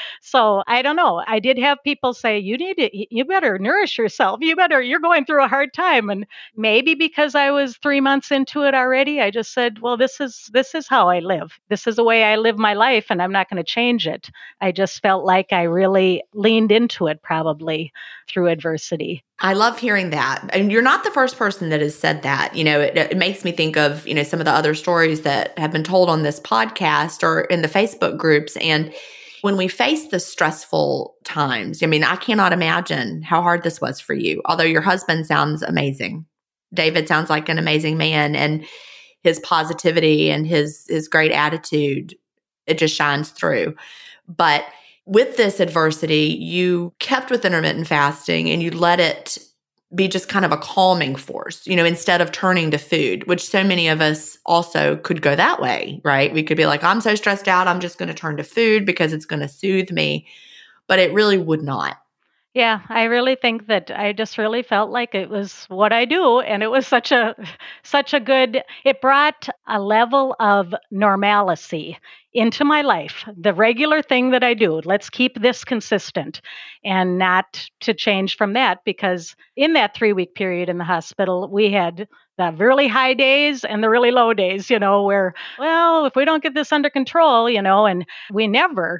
so I don't know. I did have people say, you need to, you better nourish yourself. You better, you're going through a hard time. And maybe because I was three months into it already, I just said, well, this is, this is how I live. This is the way I live my life, and I'm not going to change it. I just felt like I really leaned into it probably through adversity. I love hearing that. And you're not the first person that has said that. You know, it, it makes me think of, you know, some of the other stories that have been told on this podcast or in the Facebook groups. And when we face the stressful times, I mean, I cannot imagine how hard this was for you. Although your husband sounds amazing. David sounds like an amazing man, and his positivity and his his great attitude, it just shines through. But with this adversity, you kept with intermittent fasting and you let it be just kind of a calming force, you know, instead of turning to food, which so many of us also could go that way, right? We could be like, I'm so stressed out, I'm just going to turn to food because it's going to soothe me. But it really would not. Yeah, I really think that I just really felt like it was what I do, and it was such a such a good, it brought a level of normalcy into my life, the regular thing that I do. Let's keep this consistent and not to change from that, because in that three-week period in the hospital, we had the really high days and the really low days, you know, where, well, if we don't get this under control, you know, and we never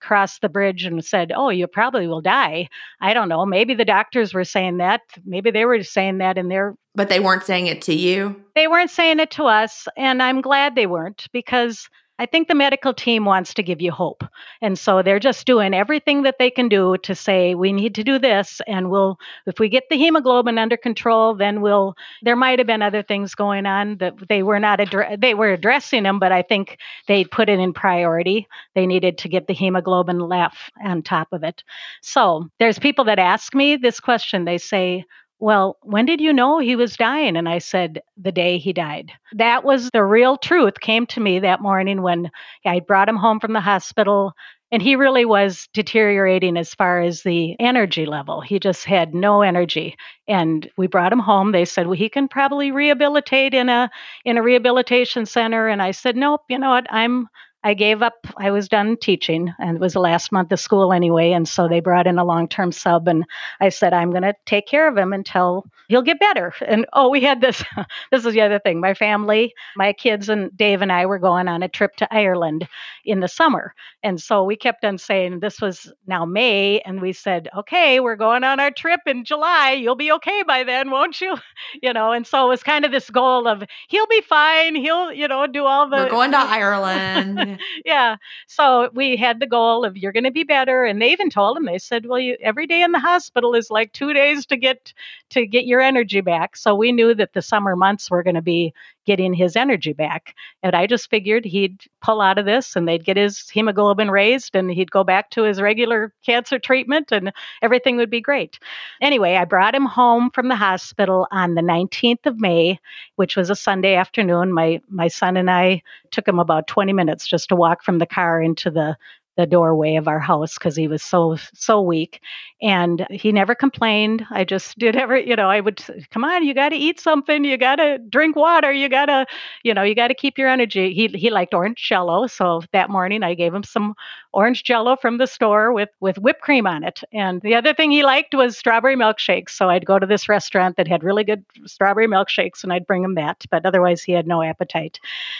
cross the bridge and said, oh, you probably will die. I don't know. Maybe the doctors were saying that. Maybe they were saying that in their. But they weren't saying it to you? They weren't saying it to us. And I'm glad they weren't, because I think the medical team wants to give you hope. And so they're just doing everything that they can do to say, we need to do this. And we'll, if we get the hemoglobin under control, then we'll, there might have been other things going on that they were not, addre- they were addressing them, but I think they put it in priority. They needed to get the hemoglobin left on top of it. So there's people that ask me this question. They say, well, when did you know he was dying? And I said, the day he died. That was the real truth came to me that morning when I brought him home from the hospital. And he really was deteriorating as far as the energy level. He just had no energy. And we brought him home. They said, well, he can probably rehabilitate in a in a rehabilitation center. And I said, nope, you know what? I'm I gave up. I was done teaching, and it was the last month of school anyway. And so they brought in a long-term sub, and I said, I'm going to take care of him until he'll get better. And oh, we had this, this is the other thing. My family, my kids and Dave and I were going on a trip to Ireland in the summer. And so we kept on saying, this was now May. And we said, okay, we're going on our trip in July. You'll be okay by then, won't you? You know, and so it was kind of this goal of, he'll be fine. He'll, you know, do all the. We're going to Ireland. Yeah. So we had the goal of, you're going to be better. And they even told him, they said, well, you, every day in the hospital is like two days to get to get your energy back. So we knew that the summer months were going to be getting his energy back. And I just figured he'd pull out of this and they'd get his hemoglobin raised and he'd go back to his regular cancer treatment and everything would be great. Anyway, I brought him home from the hospital on the nineteenth of May, which was a Sunday afternoon. My my son and I took him about twenty minutes just to walk from the car into the the doorway of our house because he was so, so weak. And he never complained. I just did every, you know, I would, come on, you got to eat something. You got to drink water. You got to, you know, you got to keep your energy. He he liked orange Jello. So that morning I gave him some orange Jello from the store with, with whipped cream on it. And the other thing he liked was strawberry milkshakes. So I'd go to this restaurant that had really good strawberry milkshakes and I'd bring him that. But otherwise he had no appetite.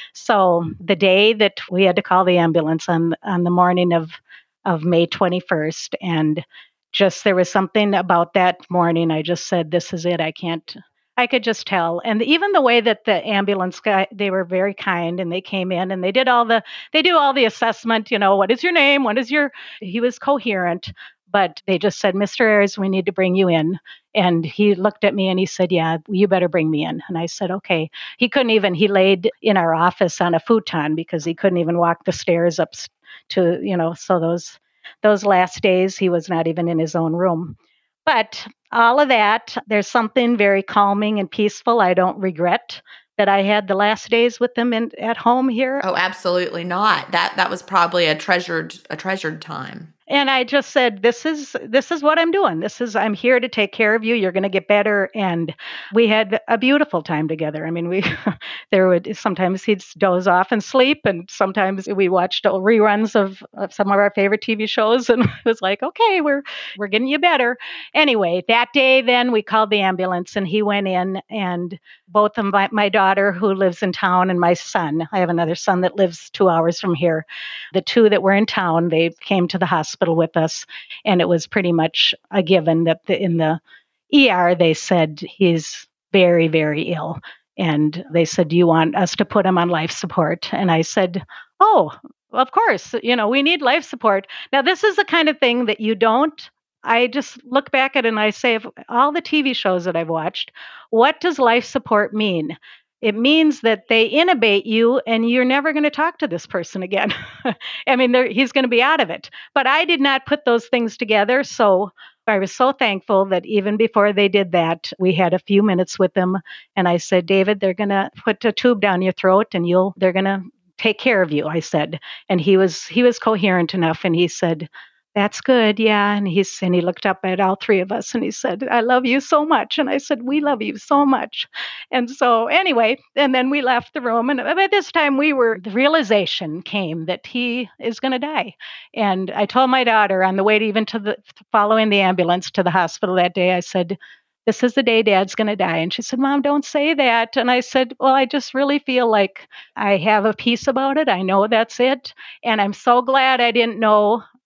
So the day that we had to call the ambulance on, on the morning of of May twenty-first, and just there was something about that morning. I just said, this is it. I can't, I could just tell. And even the way that the ambulance guy, they were very kind and they came in and they did all the, they do all the assessment, you know, what is your name? What is your, he was coherent, but they just said, Mister Ayers, we need to bring you in. And he looked at me and he said, yeah, you better bring me in. And I said, okay. He couldn't even, he laid in our office on a futon because he couldn't even walk the stairs up to, you know, so those, those last days, he was not even in his own room. But all of that, there's something very calming and peaceful. I don't regret that I had the last days with them in, at home here. Oh, absolutely not. That that was probably a treasured a treasured time. And I just said, this is this is what I'm doing. This is I'm here to take care of you. You're going to get better. And we had a beautiful time together. I mean, we there would sometimes he'd doze off and sleep, and sometimes we watched reruns of, of some of our favorite T V shows, and it was like, okay, we're we're getting you better. Anyway, that day, then we called the ambulance, and he went in, and both of my, my daughter who lives in town and my son, I have another son that lives two hours from here. The two that were in town, they came to the hospital with us, and it was pretty much a given that the, in the E R they said he's very, very ill, and they said, do you want us to put him on life support? And I said, oh, of course, you know, we need life support. Now, this is the kind of thing that you don't, I just look back at it and I say, of all the T V shows that I've watched, what does life support mean? It means that they intubate you and you're never going to talk to this person again. I mean, he's going to be out of it. But I did not put those things together. So I was so thankful that even before they did that, we had a few minutes with them. And I said, David, they're going to put a tube down your throat and you'll, they're going to take care of you, I said. And he was, he was coherent enough. And he said, that's good. Yeah. And he's, and he looked up at all three of us and he said, I love you so much. And I said, we love you so much. And so anyway, and then we left the room. And by this time we were, the realization came that he is going to die. And I told my daughter on the way to even to the, following the ambulance to the hospital that day, I said, this is the day Dad's going to die. And she said, Mom, don't say that. And I said, well, I just really feel like I have a peace about it. I know that's it. And I'm so glad I didn't know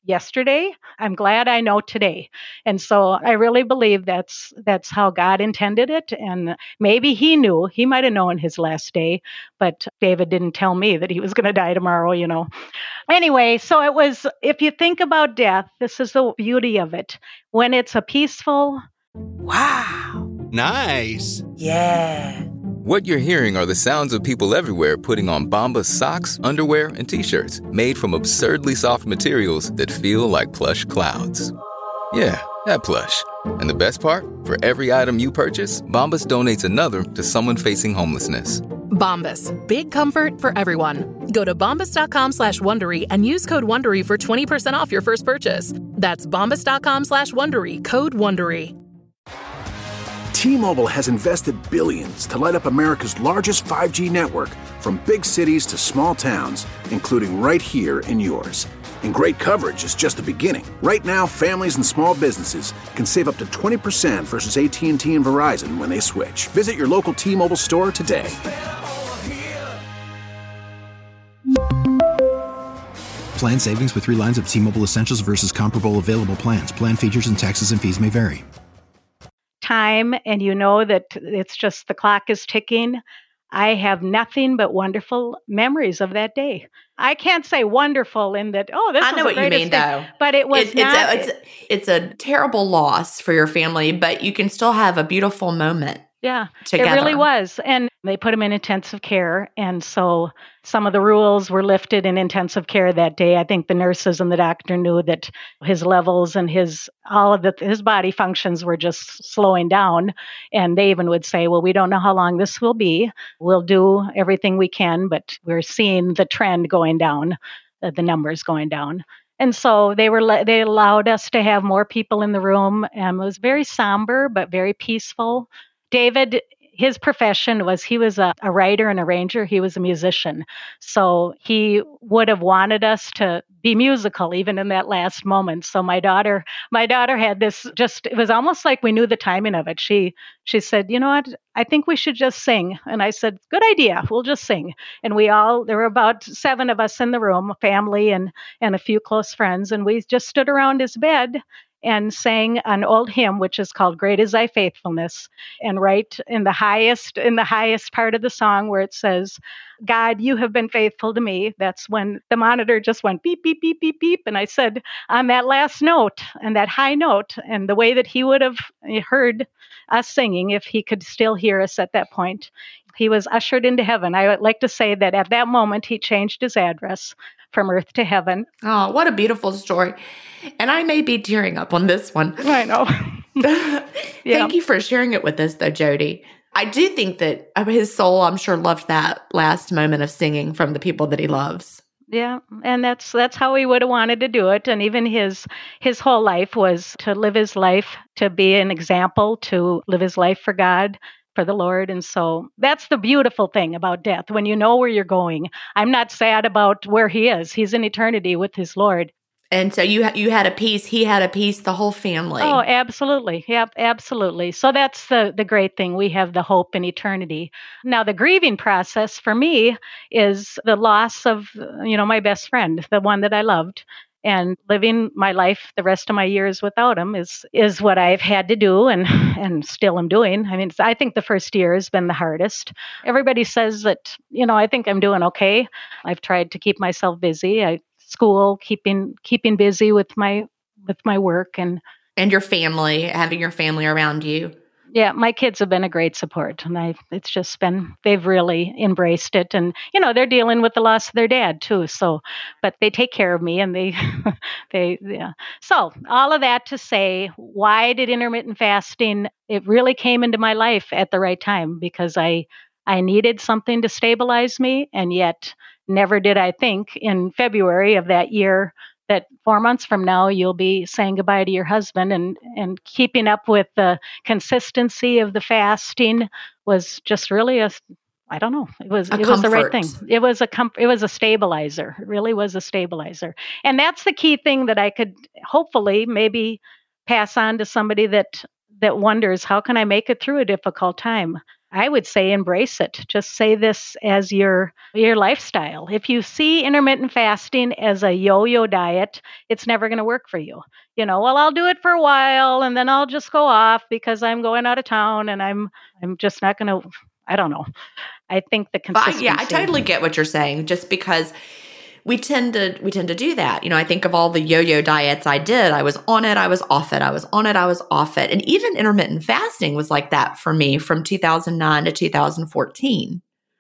yesterday. I'm glad I know today. And so I really believe that's that's how God intended it. And maybe he knew, he might have known his last day, but David didn't tell me that he was going to die tomorrow, you know. Anyway, so it was, if you think about death, this is the beauty of it. When it's a peaceful, wow. Nice. Yeah. What you're hearing are the sounds of people everywhere putting on Bombas socks, underwear, and T-shirts made from absurdly soft materials that feel like plush clouds. Yeah, that plush. And the best part? For every item you purchase, Bombas donates another to someone facing homelessness. Bombas, big comfort for everyone. Go to bombas.com slash Wondery and use code Wondery for twenty percent off your first purchase. That's bombas.com slash Wondery, code Wondery. T-Mobile has invested billions to light up America's largest five G network, from big cities to small towns, including right here in yours. And great coverage is just the beginning. Right now, families and small businesses can save up to twenty percent versus A T and T and Verizon when they switch. Visit your local T-Mobile store today. Plan savings with three lines of T-Mobile Essentials versus comparable available plans. Plan features and taxes and fees may vary. Time, and you know that it's just the clock is ticking. I have nothing but wonderful memories of that day. I can't say wonderful in that, oh, this I was know the what you mean, greatest though. thing. But it was It- not. It's a, it's, a, it's a terrible loss for your family, but you can still have a beautiful moment. Yeah, together. It really was. And they put him in intensive care. And so some of the rules were lifted in intensive care that day. I think the nurses and the doctor knew that his levels and his all of the, his body functions were just slowing down. And they even would say, well, we don't know how long this will be. We'll do everything we can, but we're seeing the trend going down, uh, the numbers going down. And so they were they allowed us to have more people in the room. And it was very somber, but very peaceful. David, his profession was he was a, a writer and arranger. He was a musician. So he would have wanted us to be musical even in that last moment. So my daughter, my daughter had this just, it was almost like we knew the timing of it. She she said, you know what, I think we should just sing. And I said, good idea. We'll just sing. And we all, there were about seven of us in the room, family and and a few close friends. And we just stood around his bed and sang an old hymn, which is called Great Is Thy Faithfulness. And right in the highest, in the highest part of the song where it says, God, you have been faithful to me. That's when the monitor just went beep, beep, beep, beep, beep. And I said, on that last note and that high note, and the way that he would have heard us singing if he could still hear us at that point, he was ushered into heaven. I would like to say that at that moment, he changed his address from earth to heaven. Oh, what a beautiful story. And I may be tearing up on this one. I know. Yeah. Thank you for sharing it with us, though, Jody. I do think that his soul, I'm sure, loved that last moment of singing from the people that he loves. Yeah, and that's that's how he would have wanted to do it. And even his his whole life was to live his life, to be an example, to live his life for God, for the Lord. And so that's the beautiful thing about death. When you know where you're going, I'm not sad about where he is. He's in eternity with his Lord. And so you you had a peace, he had a peace, the whole family. Oh, absolutely. Yep, absolutely. So that's the, the great thing. We have the hope in eternity. Now, the grieving process for me is the loss of, you know, my best friend, the one that I loved. And living my life the rest of my years without him is is what I've had to do and, and still am doing. I mean, I think the first year has been the hardest. Everybody says that, you know, I think I'm doing okay. I've tried to keep myself busy. I school, keeping keeping busy with my with my work and and your family, having your family around you. Yeah, my kids have been a great support, and I it's just been they've really embraced it, and you know they're dealing with the loss of their dad too. So, but they take care of me, and they they yeah. So all of that to say, why did intermittent fasting? It really came into my life at the right time because I I needed something to stabilize me, and yet never did I think in February of that year that four months from now, you'll be saying goodbye to your husband, and, and keeping up with the consistency of the fasting was just really a, I don't know, it was, a it was the right comfort. thing. It was a, com- it was a stabilizer. It really was a stabilizer. And that's the key thing that I could hopefully maybe pass on to somebody that, that wonders, how can I make it through a difficult time? I would say embrace it. Just say this as your your lifestyle. If you see intermittent fasting as a yo-yo diet, it's never going to work for you. You know, well, I'll do it for a while and then I'll just go off because I'm going out of town and I'm I'm just not going to, I don't know. I think the consistency. Yeah, I totally get what you're saying. Just because we tend to we tend to do that. You know, I think of all the yo-yo diets I did. I was on it, I was off it. I was on it, I was off it. And even intermittent fasting was like that for me from two thousand nine to two thousand fourteen.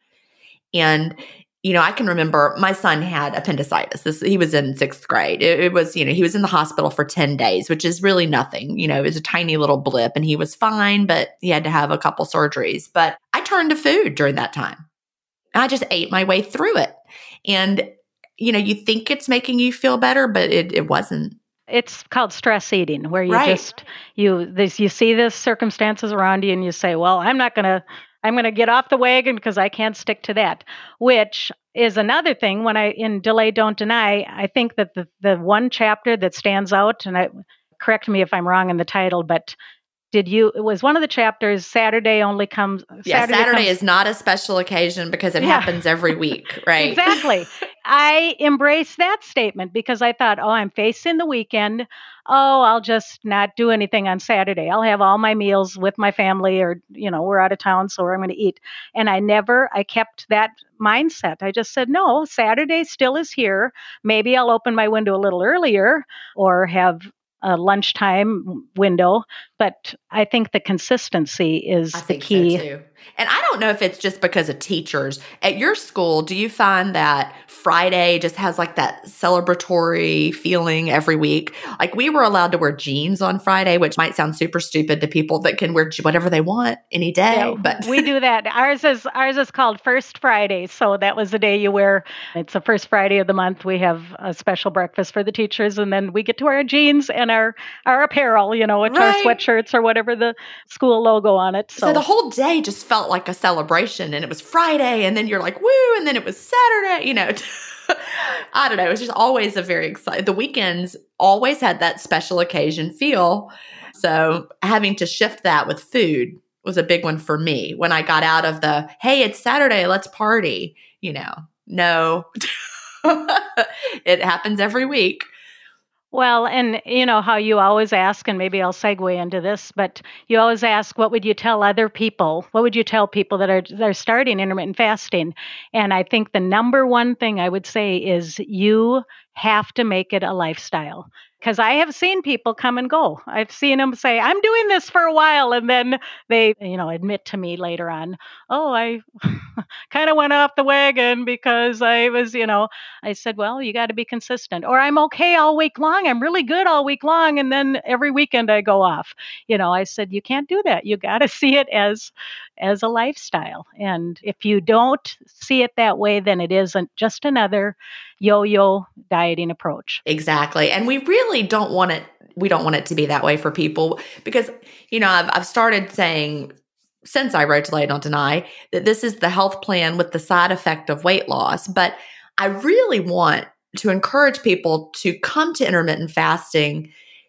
And you know, I can remember my son had appendicitis. This, he was in sixth grade. It, it was, you know, he was in the hospital for ten days, which is really nothing. You know, it was a tiny little blip and he was fine, but he had to have a couple surgeries. But I turned to food during that time. And I just ate my way through it. And you know, you think it's making you feel better, but it, it wasn't. It's called stress eating, where you Right. just, you this you see the circumstances around you and you say, well, I'm not going to, I'm going to get off the wagon because I can't stick to that, which is another thing. When I, in Delay, Don't Deny, I think that the, the one chapter that stands out, and I correct me if I'm wrong in the title, but did you, it was one of the chapters, Saturday only comes, Yeah, Saturday, Saturday comes, is not a special occasion because it Yeah. happens every week, right? Exactly. I embraced that statement because I thought, oh, I'm facing the weekend. Oh, I'll just not do anything on Saturday. I'll have all my meals with my family, or, you know, we're out of town, so I'm going to eat. And I never, I kept that mindset. I just said, no, Saturday still is here. Maybe I'll open my window a little earlier or have a lunchtime window. But I think the consistency is I the think key. so too. And I don't know if it's just because of teachers. At your school, do you find that Friday just has like that celebratory feeling every week? Like we were allowed to wear jeans on Friday, which might sound super stupid to people that can wear whatever they want any day. Yeah, but we do that. Ours is ours is called First Friday. So that was the day you wear. It's the first Friday of the month. We have a special breakfast for the teachers, and then we get to wear our jeans and our our apparel. You know, which Right. are sweatshirts or whatever the school logo on it. So, So the whole day just felt like a celebration, and it was Friday, and then you're like, woo, and then it was Saturday, you know. I don't know. It was just always a very exciting. The weekends always had that special occasion feel. So having to shift that with food was a big one for me when I got out of the, hey, it's Saturday, let's party, you know. No, it happens every week. well, and you know how you always ask, and maybe I'll segue into this, but you always ask, what would you tell other people? What would you tell people that are that are starting intermittent fasting? And I think the number one thing I would say is you have to make it a lifestyle. Because I have seen people come and go. I've seen them say, I'm doing this for a while. And then they, you know, admit to me later on, oh, I kind of went off the wagon because I was, you know, I said, well, you got to be consistent. Or I'm okay all week long. I'm really good all week long. And then every weekend I go off. You know, I said, you can't do that. You got to see it as as a lifestyle. And if you don't see it that way, then it isn't just another yo-yo dieting approach. Exactly. And we really don't want it, we don't want it to be that way for people because, you know, I've, I've started saying since I wrote Delay, Don't Deny that this is the health plan with the side effect of weight loss. But I really want to encourage people to come to intermittent fasting.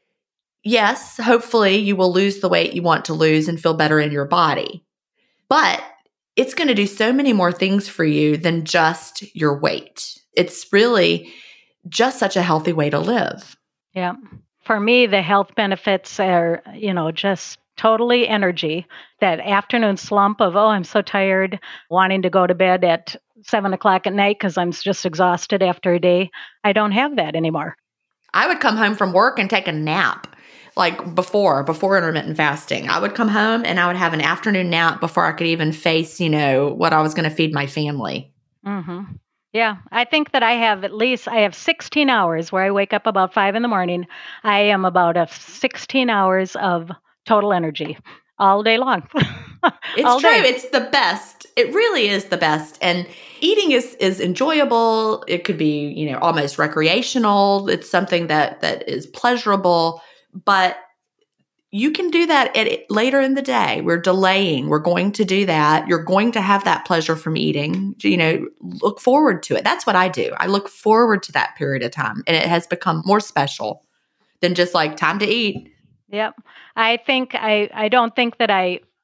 Yes, hopefully you will lose the weight you want to lose and feel better in your body. But it's going to do so many more things for you than just your weight. It's really just such a healthy way to live. Yeah. For me, the health benefits are, you know, just totally energy. That afternoon slump of, oh, I'm so tired, wanting to go to bed at seven o'clock at night because I'm just exhausted after a day. I don't have that anymore. I would come home from work and take a nap. Like before, before intermittent fasting, I would come home and I would have an afternoon nap before I could even face, you know, what I was going to feed my family. Mm-hmm. Yeah, I think that I have at least, I have sixteen hours where I wake up about five in the morning. I am about a sixteen hours of total energy all day long. It's all true. day. It's the best. It really is the best. And eating is, is enjoyable. It could be, you know, almost recreational. It's something that, that is pleasurable, but you can do that at it later in the day. We're delaying. We're going to do that. You're going to have that pleasure from eating. You know, look forward to it. That's what I do. I look forward to that period of time. And it has become more special than just like time to eat. Yep. I think I, I don't think that I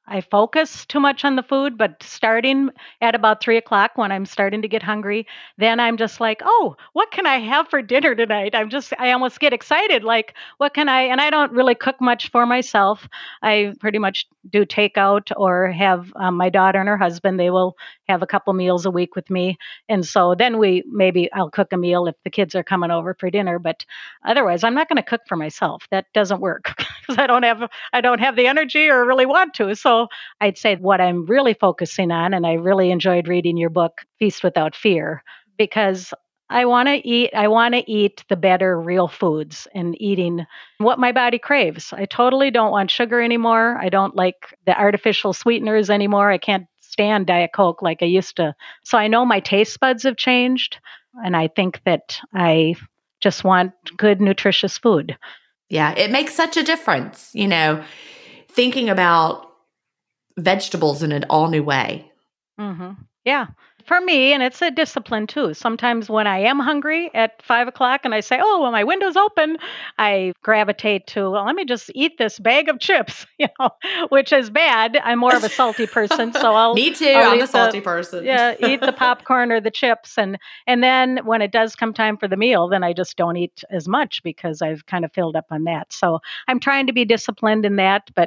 I focus too much on the food, but starting at about three o'clock when I'm starting to get hungry, then I'm just like, oh, what can I have for dinner tonight? I'm just, I almost get excited. Like, what can I, and I don't really cook much for myself. I pretty much do takeout or have um, my daughter and her husband, they will have a couple meals a week with me. And so then we, maybe I'll cook a meal if the kids are coming over for dinner, but otherwise I'm not going to cook for myself. That doesn't work because I don't have, I don't have the energy or really want to. So I'd say what I'm really focusing on, and I really enjoyed reading your book, Feast Without Fear, because I want to eat, I want to eat the better real foods and eating what my body craves. I totally don't want sugar anymore. I don't like the artificial sweeteners anymore. I can't stand Diet Coke like I used to. So I know my taste buds have changed, and I think that I just want good, nutritious food. Yeah, it makes such a difference, you know, thinking about vegetables in an all new way. Mm-hmm. Yeah. For me, and it's a discipline too. Sometimes when I am hungry at five o'clock and I say, oh, well, my window's open, I gravitate to, well, let me just eat this bag of chips, you know, which is bad. I'm more of a salty person. So I'll Me too. I'll I'm a salty the, person. Yeah. Eat the popcorn or the chips. And, and then when it does come time for the meal, then I just don't eat as much because I've kind of filled up on that. So I'm trying to be disciplined in that. But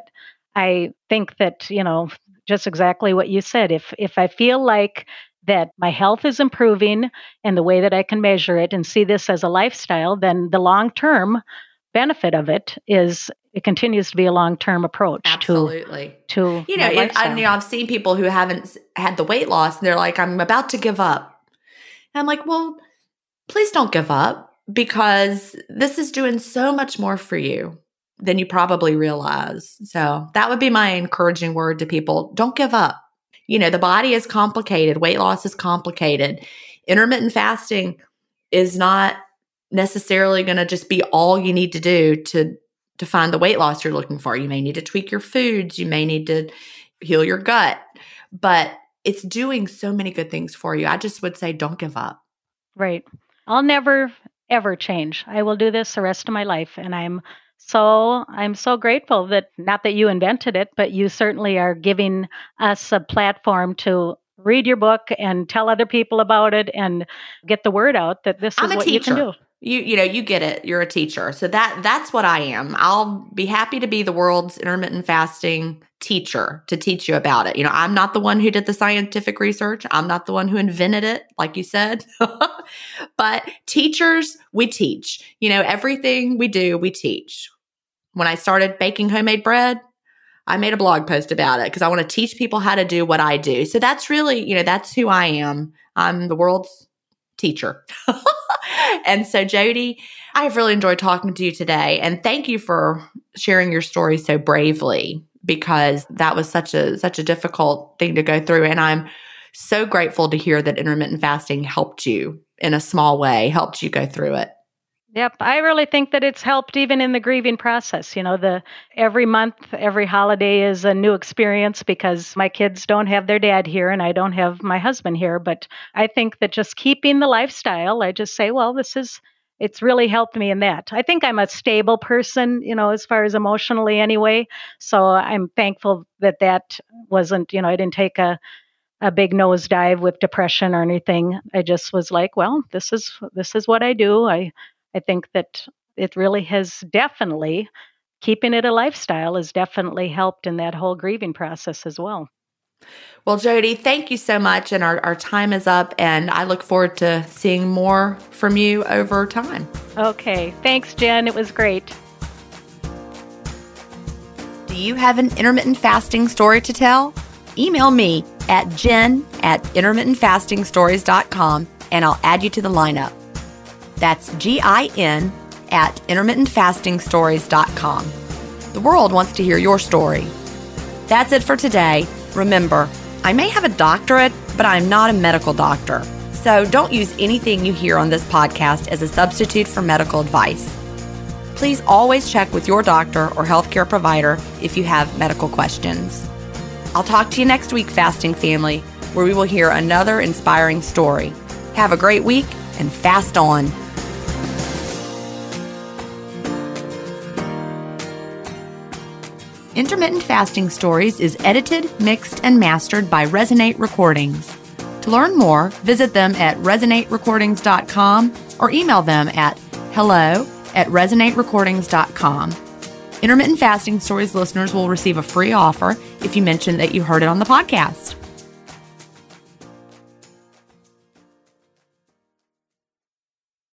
I think that, you know, just exactly what you said, if if I feel like that my health is improving and the way that I can measure it and see this as a lifestyle, then the long-term benefit of it is it continues to be a long-term approach. Absolutely. To, to you know, it, I, you know, I've seen people who haven't had the weight loss and they're like, I'm about to give up. And I'm like, well, please don't give up because this is doing so much more for you than you probably realize. So that would be my encouraging word to people. Don't give up. You know, the body is complicated. Weight loss is complicated. Intermittent fasting is not necessarily going to just be all you need to do to, to find the weight loss you're looking for. You may need to tweak your foods. You may need to heal your gut, but it's doing so many good things for you. I just would say, don't give up. Right. I'll never, ever change. I will do this the rest of my life. And I'm So I'm so grateful that, not that you invented it, but you certainly are giving us a platform to read your book and tell other people about it and get the word out that this I'm is a what teacher. you can do. You you know, you get it. You're a teacher. So that that's what I am. I'll be happy to be the world's intermittent fasting teacher to teach you about it. You know, I'm not the one who did the scientific research. I'm not the one who invented it, like you said. But teachers, we teach. You know, everything we do, we teach. When I started baking homemade bread, I made a blog post about it because I want to teach people how to do what I do. So that's really, you know, that's who I am. I'm the world's teacher. And so, Jody, I've really enjoyed talking to you today. And thank you for sharing your story so bravely, because that was such a such a difficult thing to go through. And I'm so grateful to hear that intermittent fasting helped you in a small way, helped you go through it. Yep. I really think that it's helped even in the grieving process. You know, the every month, every holiday is a new experience because my kids don't have their dad here and I don't have my husband here. But I think that just keeping the lifestyle, I just say, well, this is, it's really helped me in that. I think I'm a stable person, you know, as far as emotionally anyway. So I'm thankful that that wasn't, you know, I didn't take a a big nosedive with depression or anything. I just was like, well, this is, this is what I do. I, I think that it really has definitely, keeping it a lifestyle has definitely helped in that whole grieving process as well. Well, Jody, thank you so much. And our, our time is up, and I look forward to seeing more from you over time. Okay. Thanks, Jen. It was great. Do you have an intermittent fasting story to tell? Email me at jen at intermittent fasting stories dot com and I'll add you to the lineup. That's G I N at intermittent fasting stories dot com. The world wants to hear your story. That's it for today. Remember, I may have a doctorate, but I'm not a medical doctor. So don't use anything you hear on this podcast as a substitute for medical advice. Please always check with your doctor or healthcare provider if you have medical questions. I'll talk to you next week, Fasting Family, where we will hear another inspiring story. Have a great week and fast on. Intermittent Fasting Stories is edited, mixed, and mastered by Resonate Recordings. To learn more, visit them at resonate recordings dot com or email them at hello at resonate recordings dot com. Intermittent Fasting Stories listeners will receive a free offer if you mention that you heard it on the podcast.